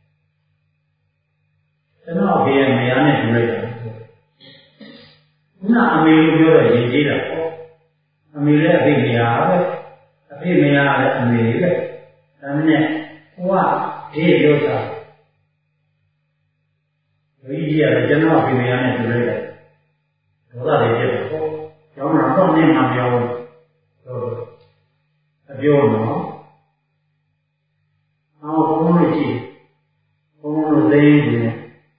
ကျွန်တော်အဖေရဲ့မယားနဲ့တွေ့လိုက်တာခုနအမေလို့ပြောတော့ရင်ကြီးတာပေါ့အမေလည်းအဖေမယားပဲအဖေမယားလည်းအမေပဲဒါနဲ့ဟိုကဒီပြောတာဒီကြီးရတယ်ကျွန်တော်အဖေမယားနဲ့တွေ့လိုက်တာဒေါသတွေဖြစ်တယ်ပေါ့ကျောင်းတော်နဲ့မှပြောတော့အပြောနော်အော်ဘုန်းကြီးကြည့်ဘုန်းတော်သိနေတယ်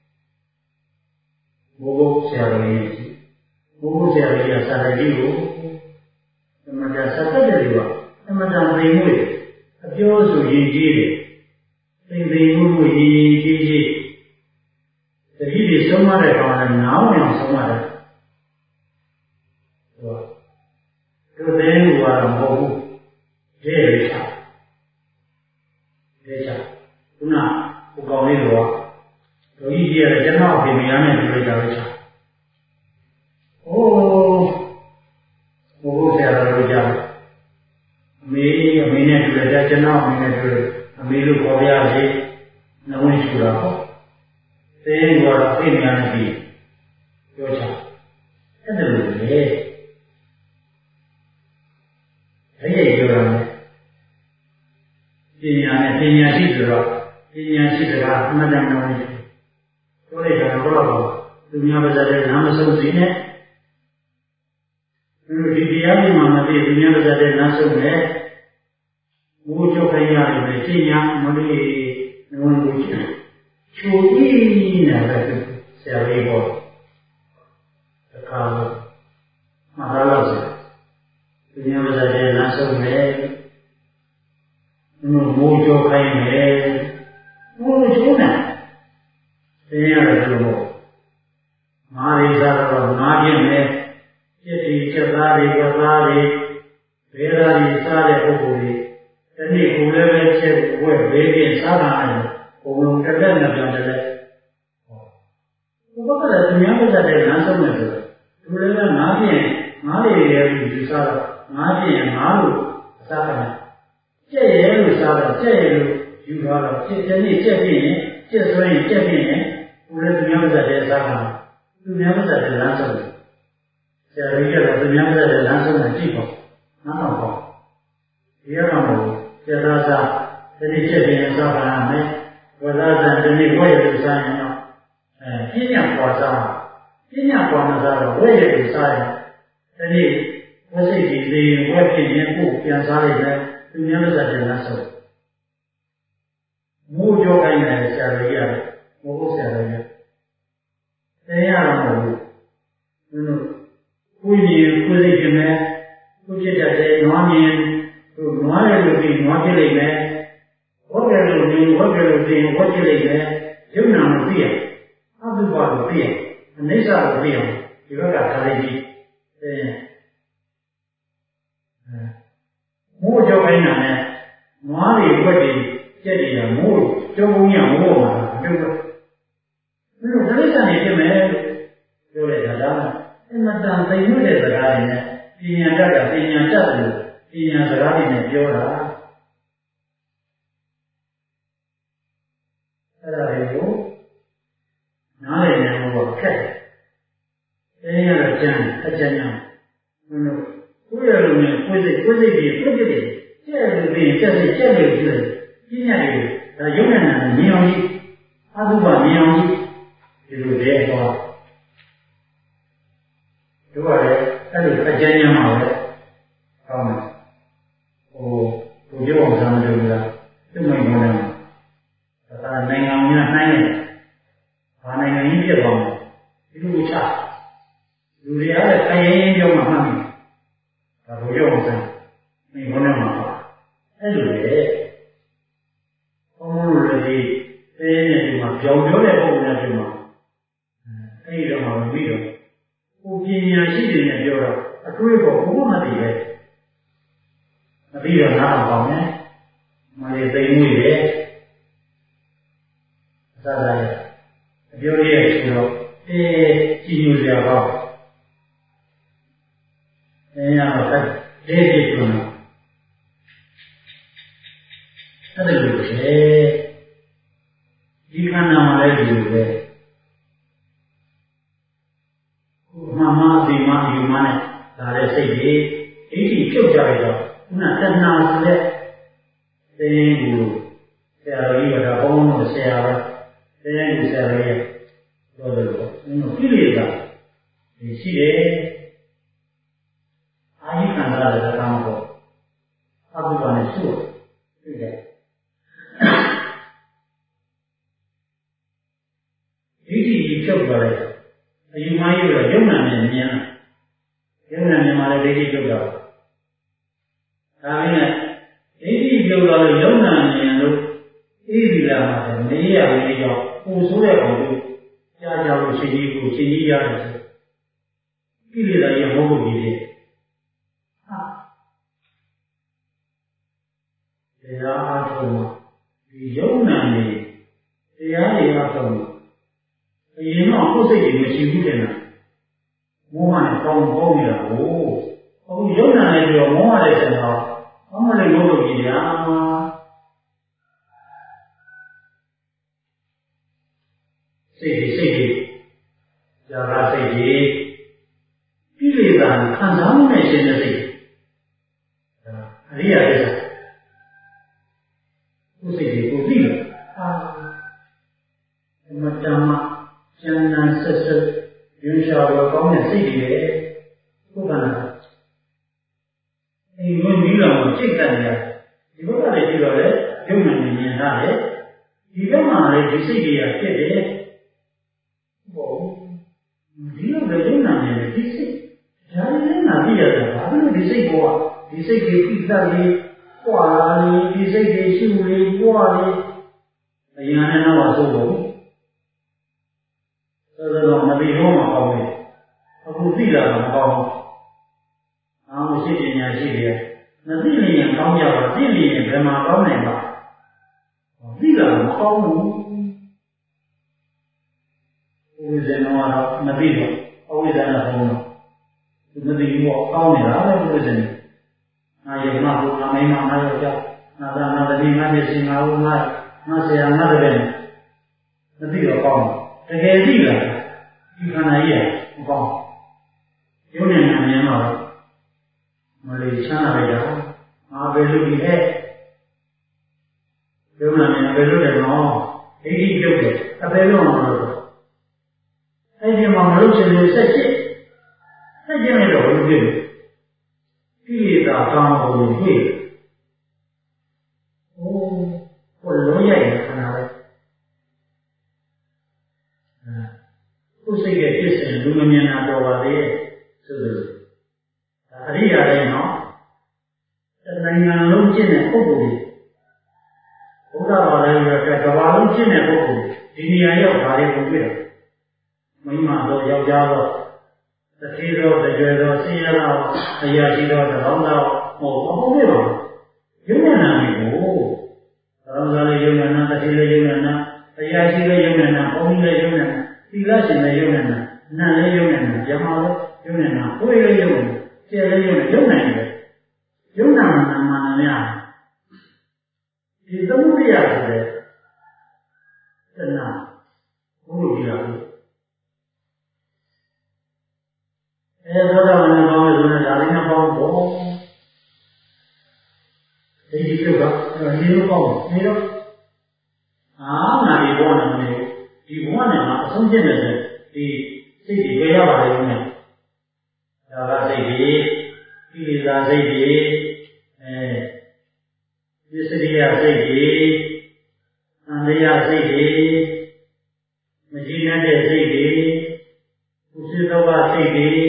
ဘုရားဆရာကြီးဘုရားဆရာကြီးကစာရည်ကိုသမထစက်တဲ့လူကသမထသိမှုအပြောဆိုရည်ကြီးတယ်သိမှုကိုရည်ကြီးကြီးတတိတွေဆုံးမတဲ့ကောင်လည်းနားဝင်အောင်ဆုံးမတယ်တို့သိမှုကတော့မဟုတ်ဘူးဒေရချာခုနဟိုကောင်လေးတော့ဒုကြီးကြီးရတယ်ကျွန်တော်အဖေမယားနဲ့တွေ့ကြလို့ချာအိုးဘုရားဆရာတော်ကြားအမေနဲ့တွေ့ကြကျွန်တော်အမေနဲ့တွေ့အမေလို့ခေါ်ရစေနှဝင်ချူတာပေါ့သိမှုကတော့အဖေမယားနဲ့ပြီးပြောချာအဲ့ဒါလို့လေအဲ့ဒီပြောတာပညာနဲ့ပညာရှိဆိုတော့ပညာရှိကအမှန်တမ်းပြောနေပြောလိုက်တာတော့သူများပါးတဲ့နာမဆုံးစီနဲ့ဒီတရားမှမသိသူများပါးတဲ့နာဆုံးနဲ့ဘိုးချုပ်ခိုင်းရတယ်ပညာမလို့ငုံလို့ချိုးပြီးနေတာပဲဆရာလေးဟောတခါတော့မဟာလောက်သူများပါးတဲ့နာဆုံးနဲ့မိုးကြောခိုင်းမယ်မိုးချိုးနေသင်ရတယ်လို့မာရိသာတော့ငါးပြင်းမယ်ပြည့်တီချက်သားတွေကသားတွေဘေးရာကြီးစားတဲ့ပုဂ္ဂိုလ်တွေတနည်းကိုလည်းပဲချက်ဝဲဘေးပြင်းစားတာနဲ့ဘုံလုံးတစ်သက်နဲ့ပြန်တယ်ဟောဘုရားကလည်းသူများပတ်သက်တဲ့လမ်းဆုံးနေတယ်သူလည်းငါးပြင်းငါးတွေရဲ့ယူစားတော့ငါးပြင်းငါးလို့အစားကနဲ့ကျက်ရဲလို့စားတော့ကျက်ရဲလို့ယူသွားတော့ကျက်တဲ့နေ့ကျက်ပြင်းရင်ကျက်ဆွဲရင်ကျက်ပြင်းရင်ဘုရားသူများပတ်သက်တဲ့အစားကသူများပတ်သက်တဲ့လမ်းဆုံးဆရာကြီးကတော့သူများပတ်သက်တဲ့လမ်းဆုံးကိုကြည့်ပေါ့နားတော့ပေါ့ဒီကတော့မဟုတ်ဆရာသားစားဒီနေ့ကျက်ပြင်းရင်စားပါမယ်ဝဇ္ဇာဒီနေ့ဝဲရလို့စားရင်တော့ပညာပေါ်စားပညာပေါ်မှာစားတော့ဝဲရလို့စားရင်ဒီနေ့ဝစိတ်ကြီးသေးဝဲဖြစ်ရင်ကိုပြန်စားလိုက်တယ်သူများပတ်သက်တဲ့လမ်းဆုံးမိုးကြောခိုင်းတယ်ဆရာကြီးရတယ်မဟုတ်ဆရာကြီးရတယ်သိရတော့မဟုတ်ဘူးကိုယ်မြင်ကိုယ်သိခြင်းနဲ့ကိုယ်ဖြစ်တဲ့နွားမြင်နွားရလို့ပြီးနွားဖြစ်လိုက်မယ်ဝတ်ကြလို့မြင်ဝတ်ကြလို့ပြီးဝတ်ဖြစ်လိုက်မယ်ယုံနာလို့သိရအတုပါလို့သိရအနိစ္စလို့သိရဒီဘက်ကခါလေးကြီးမိုးကြောခိုင်းတာနဲ့နွားတွေဝက်တွေကျက်နေတာမိုးကျုံုံရမိုးမှာအတူတူဘယ်လိုဒိဋ္ဌာန်နေဖြစ်မယ်ပြောလိုက်တာဒါ matan tay nuốtတဲ့စကားတွေနဲ့ပညာတတ်ကပညာတတ်တယ်ပညာစကားတွေနဲ့ပြောတာအဲ့ဒါတွေကိုနားလည်နိုင်ဖို့ခက်တယ်။အဲဒီကတော့ကျမ်းအကျဉ်းများဘုန်းတို့ကိုယ့်ရဲ့လူနဲ့ကိုယ်စိတ်တွေပြည့်ပြည့်ကျဲလို့ပြင်ကျက်စိတ်ကျက်လို့ပြည့်ပညာတွေဒါရုံနဲ့နာမြင်အောင်ကြည့်အတုပမြင်အောင်ကြည့်ဒီလိုတည်းသွားတို့ကလည်းအဲ့လိုအကျဉ်းများမှာပဲကောင်းတယ်။ဘုရားအောင်ဆံမလို့လားသူ့မိန်ကောင်းတယ်ဒါနိုင်ငံများနိုင်တယ်ဘာနိုင်ငံကြီးဖြစ်သွားမှာဒီလိုချလူတွေအားလည်းခရင်ပြောမှမှန်တယ်ဒါဘုရားအောင်ဆံမိန်ကောင်းတယ်မှာအဲ့လိုလေဘုံလို့လည်းဒီသိနေဒီမှာကြောင်ပြောတဲ့ပုံနဲ့ဒီမှာအဲ့ဒီတော့မှမပြီးတော့ကိုပညာရှိတွေနဲ့ပြောတော့အတွေးပေါ်ဘုမမသိပဲမပြီးတော့နားအောင်ကောင်းတယ်မလေးသိမွေးတယ်သာသာအပြောရည်ဆိုတော့ကြည်ညိုစရာကောင်းရတော့တဲ့ဒီကုန်းအဲ့ဒါလိုပဲဒီခန္ဓာမှာလည်းဒီလိုပဲခုမှမအဒီမယူမနဲ့ဒါလည်းစိတ်ကြီးဒိဋ္ဌိပြုတ်ကြရတော့ခုနတဏှာဆိုတဲ့သင်ကိုဆရာတော်ကြီးကဒါဘုန်းဘုန်းတို့ဆရာတော်တရားကိုဆရာတော်ရဲ့ပြောတယ်လို့ကိလေသာရှိတယ်အာယိခန္ဓာလည်းကောင်းတော့အဘိဓမ္မာနဲ့ရှိတယ်ဒိဋ္ဌိကြီးဖြုတ်သွားတယ်အယူမကြီးကယုံနာနဲ့မြင်ယုံနာမြင်မှလည်းဒိဋ္ဌိဖြုတ်သွားဒါမင်းနဲ့ဒိဋ္ဌိဖြုတ်သွားလို့ယုံနာမြင်လို့ဣတိလာမှာမေးရမေးကြောင့်ပူဆိုးတဲ့ကောင်ကိုကြားကြလို့ရှင်ကြီးကိုရှင်ကြီးရတယ်ဆိုကိလေသာကြီးမဟုတ်ဘူးကြီးဟာတရားအားထုတ်မှာဒီယုံနာနေတရားတွေအားထုတ်မှာအရင်တော့ကိုယ်စိတ်တွေမရှိဘူးတဲ့နော်မောဟနဲ့ပေါင်းနေတာကိုအခုယုံနာနေပြီးတော့မောဟတဲ့ဆိုတော့အမှန်လည်းမဟုတ်ဘူးကြီးညာစိတ်ကြီးဇာကစိတ်ကြီးကိလေသာခံစားမှုနဲ့ရှင်တဲ့စိတ်အရိယာသစ္စာကိုယ်စိတ်ကြီးကိုသိတယ်မတ္တမဉာဏ်ဆက်ဆက်ရွှေရှားကောင်းတဲ့စိတ်တွေလေကိုယ်ကလည်းအိမ်ဝင်ပြီးတော့စိတ်တက်နေရဒီဘက်ကလည်းကြည့်တော့လေယုံနာနေမြင်တာလေဒီဘက်မှာလည်းဒီစိတ်ကြီးရဖြစ်တယ်ဒီလိုပဲယုံနာနေတယ်ဒီစိတ်ဒါလည်းနာပြရတယ်ဘာလို့ဒီစိတ်ဘောဒီစိတ်ကြီးပြိတ္တလေးပွာလာလေးဒီစိတ်ကြီးရှုလေးပွာလေးအရင်နဲ့တော့ဆိုတော့တော့မသိတော့မှကောင်းတယ်အခုသိလာတော့မကောင်းဘူးအားမရှိပညာရှိတယ်မသိရင်ကောင်းကြပါသိရင်ဘယ်မှာကောင်းနိုင်ပါသိလာမကောင်းဘူးဝိဇ္ဇနောတော့မသိတော့အဝိဇ္ဇနာဘုံတော့သူမသိဘူးပေါ့ကောင်းနေတာပဲဝိဇ္ဇနာငါယမဘုရားမိမငါယောက်ျားငါသားငါတတိငါမျက်စိငါဦးငါဆရာငါတပည့်မသိတော့ကောင်းတကယ်သိလာဒီခန္ဓာကြီးကမကောင်းရုပ်နဲ့နာမ်မြင်တော့မလေးချမ်းသာလိုက်တာငါပဲလုပ်ပြီးဟဲ့ရုပ်နာမ်မြင်ပဲလုပ်တယ်နော်ဒိဋ္ဌိပြုတ်တယ်အပဲလို့မလုပ်တော့အဲ့ဒီမှာမလုပ်ချင်လို့ဆက်ချစ်နေတော့ဘယ်လိုဖြစ်လဲကိလေသာကောင်းဖို့တွေ့တယ်ဟိုလုံးရိုက်ရခဏပဲကိုယ်စိတ်ရဲ့ဖြစ်စဉ်လူမမြင်တာတော်ပါသေးရဲ့ဆိုလို့ဒါအရိယာတိုင်းနော်တနိုင်ငံလုံးကျင့်တဲ့ပုဂ္ဂိုလ်ဘုရားဘာသာရေးကကဘာလုံးကျင့်တဲ့ပုဂ္ဂိုလ်ဒီနေရာရောက်ဒါလေးကိုတွေ့တယ်မိမတော့ယောက်ျားတော့တတိတော့တကြွယ်တော့ဆင်းရဲတော့အရာရှိတော့တရောင်းတော့မဟုတ်ဘူးပါယုံနာနေကိုတရောင်းလည်းယုံနာတတိလည်းယုံနာအရာရှိလည်းယုံနာဘုံလည်းယုံနာသီလရှင်လည်းယုံနာနာလည်းယုံနာဇမလည်းယုံသောတာပန်ကောင်းလို့ဆိုရင်ဒါလေးနဲ့ပေါင်းဖို့ဒီပြုတ်ကနေလို့ပေါင်းနေတော့ငါဒီဘောနဲ့မနေဒီဘောနဲ့မှအဆုံးပြည့်တယ်ဒီစိတ်တွေရပါလေဦးမယ်ဒါကစိတ်တွေကိလေသာစိတ်တွေပစ္စရိယစိတ်တွေအန္တရာစိတ်တွေမကြည်တဲ့စိတ်တွေကုသိုလ်သောစိတ်တွေ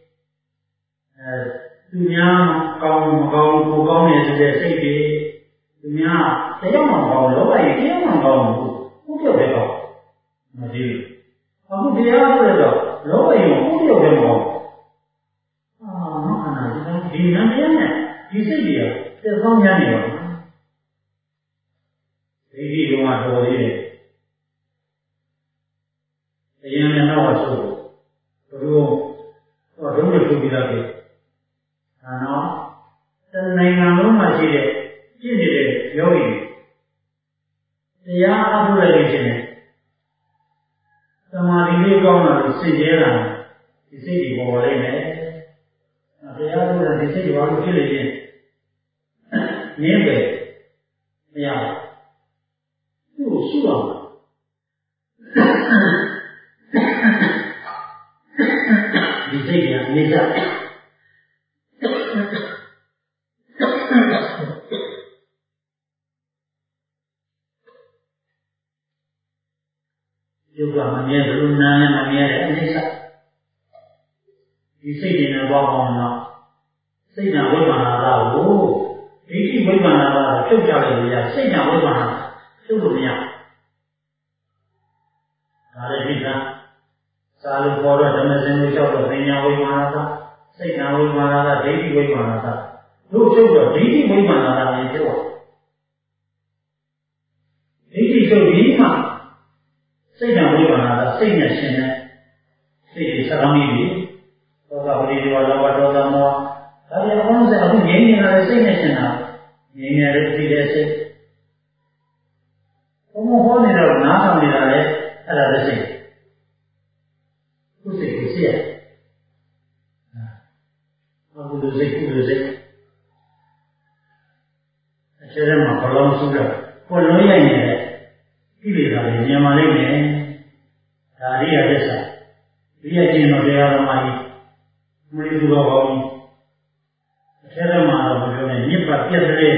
သူများကောင်းမကောင်းကိုကောင်းနေတဲ့စိတ်တွေသူများတရားမှကောင်းလောကကြီးတရားမှကောင်းဘူးကိုပြောက်ပဲကောင်းမကြည့်အခုတရားဆိုတော့လောကကြီးကိုပြောက်ပဲမကောင်းမခဏဒီနံတရားနဲ့ဒီစိတ်တွေကသက်ဆုံးများနေပါဒိဋ္ဌိကတော်သေးတယ်တရားနဲ့တော့ဆိုဘယ်လိုတော့ဒုက္ခထုတ်ပြီးသားပဲနော်တနိုင်ငံလုံးမှာရှိတဲ့ပြည့်နေတဲ့ယောဂီတရားအားထုတ်လိုက်လို့ရှိရင်သမာဓိလေးကောင်းလာလို့စိတ်ကျဲလာဒီစိတ်တွေပေါ်လာနေတယ်တရားထုတ်တဲ့ဒီစိတ်တွေဘာလို့ဖြစ်နေလဲနင်းပဲမရဘူးသူ့ကိုရှုအောင်ဒီစိတ်ကအနိစ္စယုတ်ကမမြဲဘူးနာလည်းမမြဲတဲ့အနိစ္စဒီစိတ်တွေနဲ့ပေါင်းအောင်တော့စိတ်နာဝိပန္နာတာကိုဒိဋ္ဌိဝိပန္နာတာဖြုတ်ကြလို့ရစိတ်နာဝိပန္နာဖြုတ်လို့မရဒါလည်းဒီကစာလို့ပေါ်တော့ဓမ္မစင်ကိုကြောက်တော့ပညာဝိပန္နာတာစိတ်နာဝိပန္နာတာဒိဋ္ဌိဝိပန္နာတာတို့ဖြုတ်တော့ဒိဋ္ဌိဝိပန္နာတာလည်းဖြုတ်ဒိဋ္ဌိဖြုတ်ပြီးမှစိတ်ဓာတ်ဝိပန္နာကစိတ်နဲ့ရှင်တဲ့စိတ်တွေစကားမိပြီသောတာပတိဒေဝလောဘဒေါသမောဟဒါပြန်အောင်ဆက်အခုငြိမ်းနေတာစိတ်နဲ့ရှင်တာငြိမ်းနေတဲ့သိတဲ့စိတ်ဘုံဟောနေတော့နားထောင်နေတာလေအဲ့ဒါလည်းစိတ်ကိုယ်စိတ်ကိုသိရအခုလိုစိတ်ကိုလိုစိတ်အခြေထဲမှာဘလုံးစုတော့ကိုလုံးရိုက်နေတဲ့ကိလေသာတွေမြင်ပါလိမ့်မယ်ဒါရိယသစ္စာဒီရကျင့်တော်တရားတော်မှာမရိသူတော်ကောင်းအထဲထဲမှာတော့ပြောနေမြစ်ပတ်ပြတ်တဲ့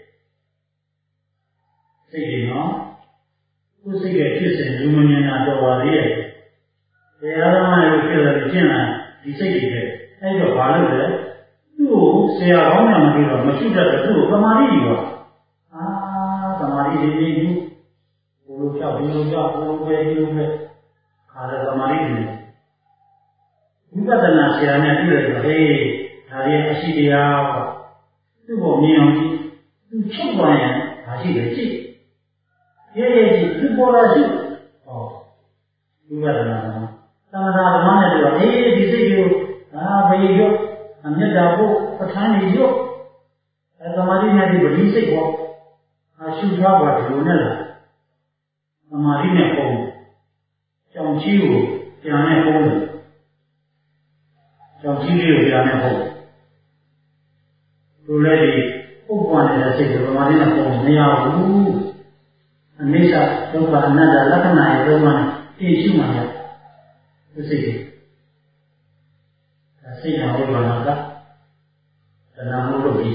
စိတ်တွေနော်ကိုယ်စိတ်ရဲ့ဖြစ်စဉ်လူမမြင်တာတော်ပါသေးရဲ့တရားတော်မှာလို့ဖြစ်တယ်ကျင့်လာဒီစိတ်တွေပဲအဲ့တော့ဘာလို့လဲသူ့ကိုဆရာကောင်းမှမပြီးတော့မရှိတတ်တဲ့သူ့ကိုသမာဓိကြီးပါသမာဓိကြီးကြီးဘုလိုကြောက်ဘုလိုကြောက်ဘုလိုပဲဒီလိုပဲခါရသမာဓိကြီးဝိပဿနာဆရာနဲ့တွေ့ရတော့ဟေးဒါရီအရှိတရားပေါ့သူ့ကိုမြင်အောင်ကြည့်သူချုပ်သွားရင်ဒါရှိတယ်ကြည့်ရဲကြည့်သူပေါ်လာရှိဟောဝိပဿနာသမထဓမ္မနဲ့ပြောအေးဒီစိတ်ကိုဘယ်ရောအမြတ်တာဖို့ပဋ္ဌာန်းကြီးရောသမာဓိနဲ့ဒီပရိစိတ်ပေါ့ရှုထားပါဒီလိုနဲ့လားသမာဓိနဲ့ပုံကြောင်ကြီးကိုပြန်နဲ့ပုံကြောင်ကြီးလေးကိုပြန်နဲ့ပုံသူလည်းဒီပုပ္ပန်နေတဲ့စိတ်ကိုသမာဓိနဲ့ပုံမရဘူးအနိစ္စဒုက္ခအနတ္တလက္ခဏာရဲ့လုံးဝနဲ့သိရှိမှရဒီစိတ်ကိုစိတ်တော်ဝိပန္နာကတဏှာမှုလို့ပြီး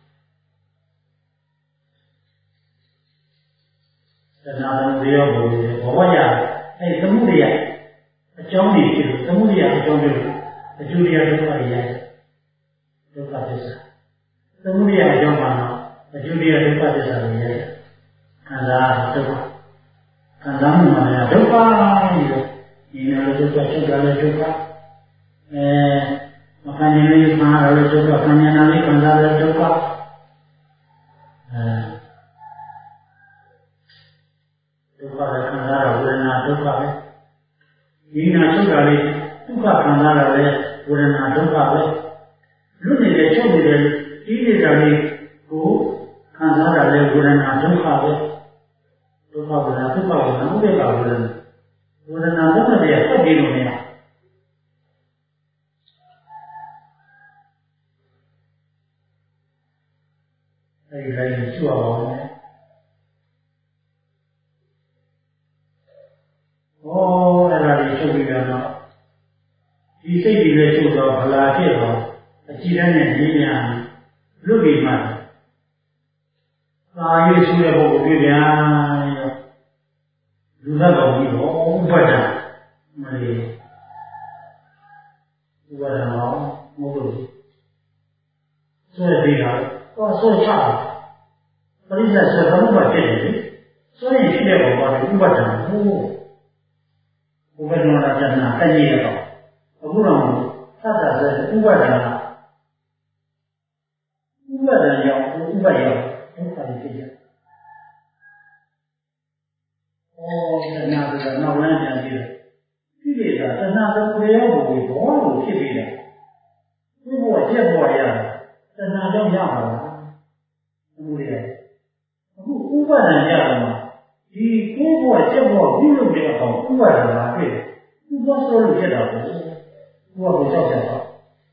တဏှာသမုဒယဘုဘဝရအဲ့သမုဒယအကြောင်းတွေဖြစ်လို့သမုဒယအကြောင်းတွေအကျိုးတရားဒုက္ခတွေရဒုက္ခသစ္စာသမုဒယအကြောင်းပါတော့အကျိုးတရားဒုက္ခသစ္စာတွေရခံစားဒုက္ခခံစားမှုမှာလည်းဒုက္ခကြီးတော့ဒီလိုဒုက္ခချုပ်တာလည်းဒုက္ခမခံနိုင်လေးမှာလည်းဒုက္ခခံနိုင်တာလေးခံစားလည်းဒုက္ခဒုက္ခလည်းခံစားရဝေဒနာဒုက္ခပဲဒီနာချုပ်တာလေးဒုက္ခခံစားရလည်းဝေဒနာဒုက္ခပဲလွတ်နေတဲ့ချုပ်နေတဲ့ဒီနေတာလေးကိုခံစားရလည်းဝေဒနာဒုက္ခပဲဒုက္ခဝေဒနာဒုက္ခဝေဒနာဥပ္ပခဝေဒနာဝေဒနာဒုက္ခတွေဆက်ပြီးလို့မရအဲဒီလိုလည်းကျွတ်အောင်မယ်။အဲ့ဒါတွေချုပ်ပြီးတော့ဒီစိတ်တွေလည်းချုပ်တော့ဗလာဖြစ်တော့အကြည့်တန်းနဲ့ဉာဏ်ညာလွတ်ပြီးမှသာရွေးဆိုတဲ့ပုဂ္ဂိုလ်ပြပြန်ရောလူသားတော်ကြီးတော့ဥပဒ္ဒမလေးဥပဒ္ဒတော့မဟုတ်ဘူးဆွဲပြီးတော့ဆွဲချပရိစ္ဆေဆွဲဘုရားဖြစ်တယ်လေဆွဲရင်ဖြစ်တဲ့ဘောကဥပဒ္ဒဟုတ်ဥပဒ္ဒနာကျန်တာတည်ရတော့အခုတော့သတ္တဆိုဥပဒ္ဒနာဥပဒ္ဒနာရောက်ဥပဒ္ဒရောက်ဒုက္ခတွေဖြစ်ကြတဏှာဆိုတာနောက်လမ်းပြန်ပြီးတော့ကိလေသာတဏှာတစ်ခုရောကိုဘောလို့ဖြစ်ပြီးတယ်ဒီဘောကျက်ဘောရတာတဏှာကြောင့်ရပါလားအခုလေအခုဥပါဒဏ်ရတော့ဒီကိုယ်ဘောကျက်ဘောပြုလုပ်တဲ့အကောင်ဥပါဒဏ်လာတွေ့တယ်ဥပ္ပစောလို့ဖြစ်တာကိုဘုရားကိုကြောက်ကြပါ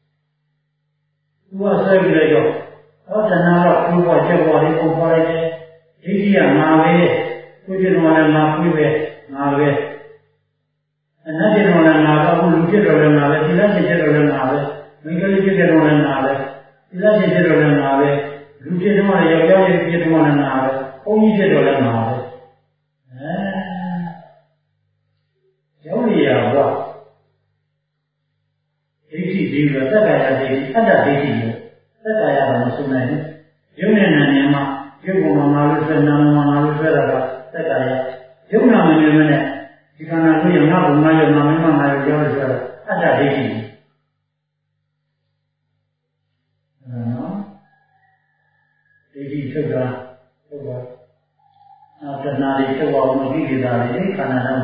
ဘုရားဆွဲပြီးတော့တဏှာတော့ကိုယ်ဘောကျက်ဘောလေးပုံပေါ်လိုက်တယ်ဒိဋ္ဌိကငါပဲကိုယ်ကျတော့လည်းငါပြီးပဲငါပဲအနတ္တတော်လည်းငါပဲအခုလူဖြစ်တော်လည်းငါပဲသီလရှင်ဖြစ်တော်လည်းငါပဲမိဂလိဖြစ်တော်လည်းငါပဲသီလရှင်ဖြစ်တော်လည်းငါပဲလူဖြစ်တော်လည်းယောက်ျားလေးဖြစ်တော်လည်းငါပဲဘုန်းကြီးဖြစ်တော်လည်းငါပဲရောက်ရဘွားဒိဋ္ဌိပြီးတော့သက္ကာယဒိဋ္ဌိအတ္တဒိဋ္ဌိကိုသက္ကာယကမဆုံးနိုင်ဘူးယုံနဲ့နာနေမှာယုံကငါလို့ဆွဲနာမှာငါလို့ဆွဲတာကသက္ကာယယုံနာမနေမနဲ့ဒီခန္ဓာကိုယ်ရငါ့ဘုံငါရောငါမင်းမငါရောကြောင်းဆိုတာအတ္တဒိဋ္ဌိနော်ဒိဋ္ဌိထုတ်တာထုတ်ပါတဏှာတွေထုတ်အောင်မပြီးသေးတာလေခန္ဓာတော့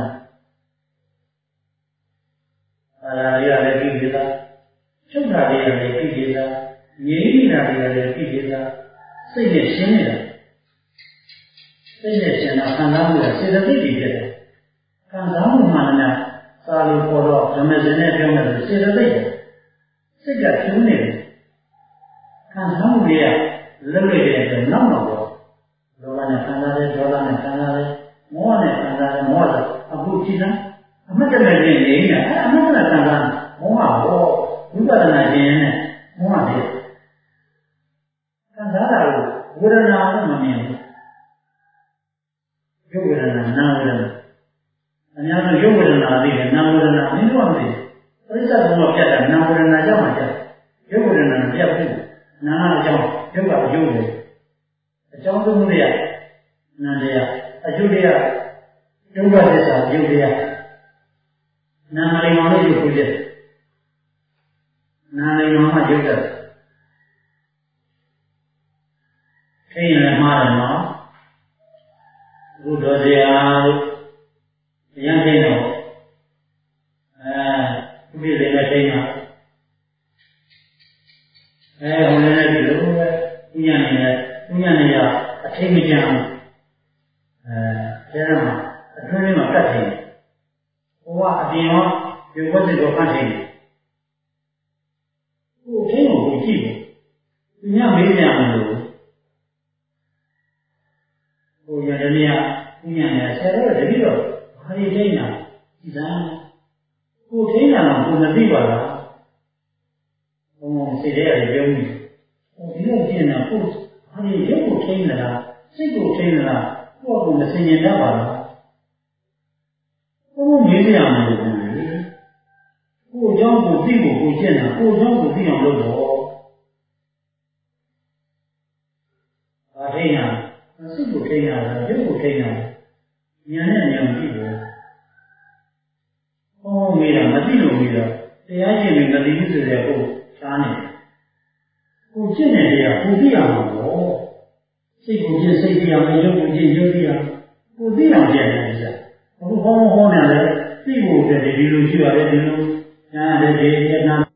ရလည်းပြီးသေးတာချုပ်တာတွေလည်းပြီးသေးတာငြိမ်းနေတာတွေလည်းပြီးသေးတာစိတ်နဲ့ရှင်းနေတာစိတ်နဲ့ရှင်းတာခံစားမှုကစေတသိက်တွေဖြစ်တယ်ခံစားမှုမှန်တယ်စာလို့ပေါ်တော့ဓမ္မစင်နဲ့ပြောမယ်ဆိုစေတသိက်စိတ်ကကျုံးနေတယ်ခံစားမှုတွေကလွတ်လပ်တဲ့အတွက်နောက်တော့လောဘနဲ့ခံစားတယ်ဒေါသနဲ့ခံစားတယ်မောဟနဲ့ခံစားတယ်မောဟဆိုအခုကြည့်လားအမှတ်တမဲ့ခြင်းနေနေအမှတ်တမဲ့ခံစားမောဟဘောဝိပဿနာခြင်းနဲ့မောဟဖြစ်ခံစားတာကိုဝေဒနာကိုမမြင်ဘူးရုပ်ဝေဒနာနာဝေဒနာအများဆုံးရုပ်ဝေဒနာသိတယ်နာဝေဒနာမင်းတို့မသိပရိစ္ဆေဘုံကပြတ်တာနာဝေဒနာကြောင့်မှပြတ်ရုပ်ဝေဒနာပြတ်ဘူးနာအကြောင်းရုပ်ကရုပ်တယ်အကြောင်းသုံးမှုတွေကနာတရားအကျုပ်တွေကဒုက္ခသစ္စာရုပ်တရားနာမလေးမောင်လို့ရုပ်ကိုပြတ်နာမလေးမောင်မှရုပ်တယ်ထိရင်လည်းမှားတယ်နော်ဘုဒ္ဓတရားရန်သိတော့ဥပ္ပိသေနဲ့သိတာဟိုလည်းဒီလိုပဲဥညာနေရအထိတ်မကျန်အဲဒါမှအတွင်းထဲမှာကတ်တယ်ဟိုကအပြင်ရောဒီဝတ်တွေကိုကတ်တယ်ဟိုထိတ်ကိုကြည့်တယ်သူညမေးကြတယ်လို့ဟိုရတယ်နေရဥညာနေဆရာတော်တတိတော့ဘာတွေထိနေတာဒီစမ်းကိုထိနေတာတော့ကိုမသိပါလားဘုံစိတ်ထဲရတယ်ပြောနေဟိုဒီလိုကျင်တာကိုဘာတွေရုပ်ကိုထိနေတာစိတ်ကိုထိနေတာကိုကမစင်ញင်တတ်ပါလားဘုံမေးကြရမှာလို့ကိုအကြောင်းကိုသိဖို့ကိုကျင့်တာကိုအကြောင်းကိုသိအောင်လုပ်တော့ဘာထိနေတာစိတ်ကိုထိနေတာရုပ်ကိုထိနေတာဉာဏ်နဲ့ဉာဏ်ကြည့်တယ်ဟောမေးတာမသိလို့မေးတာတရားရှင်တွေမသိဘူးဆိုတဲ့ကိုရှားနေတယ်ကိုကျင့်တဲ့တရားကိုသိရမှာပေါ့စိတ်ကိုကျင့်စိတ်သိရမယ်ရုပ်ကိုကျင့်ရုပ်သိရကိုသိအောင်ကျင့်တယ်ကြာအခုဟောနေတယ်သိဖို့တည်းဒီလိုရှိရတယ်ဒီလိုညာတယ်ဒီနာ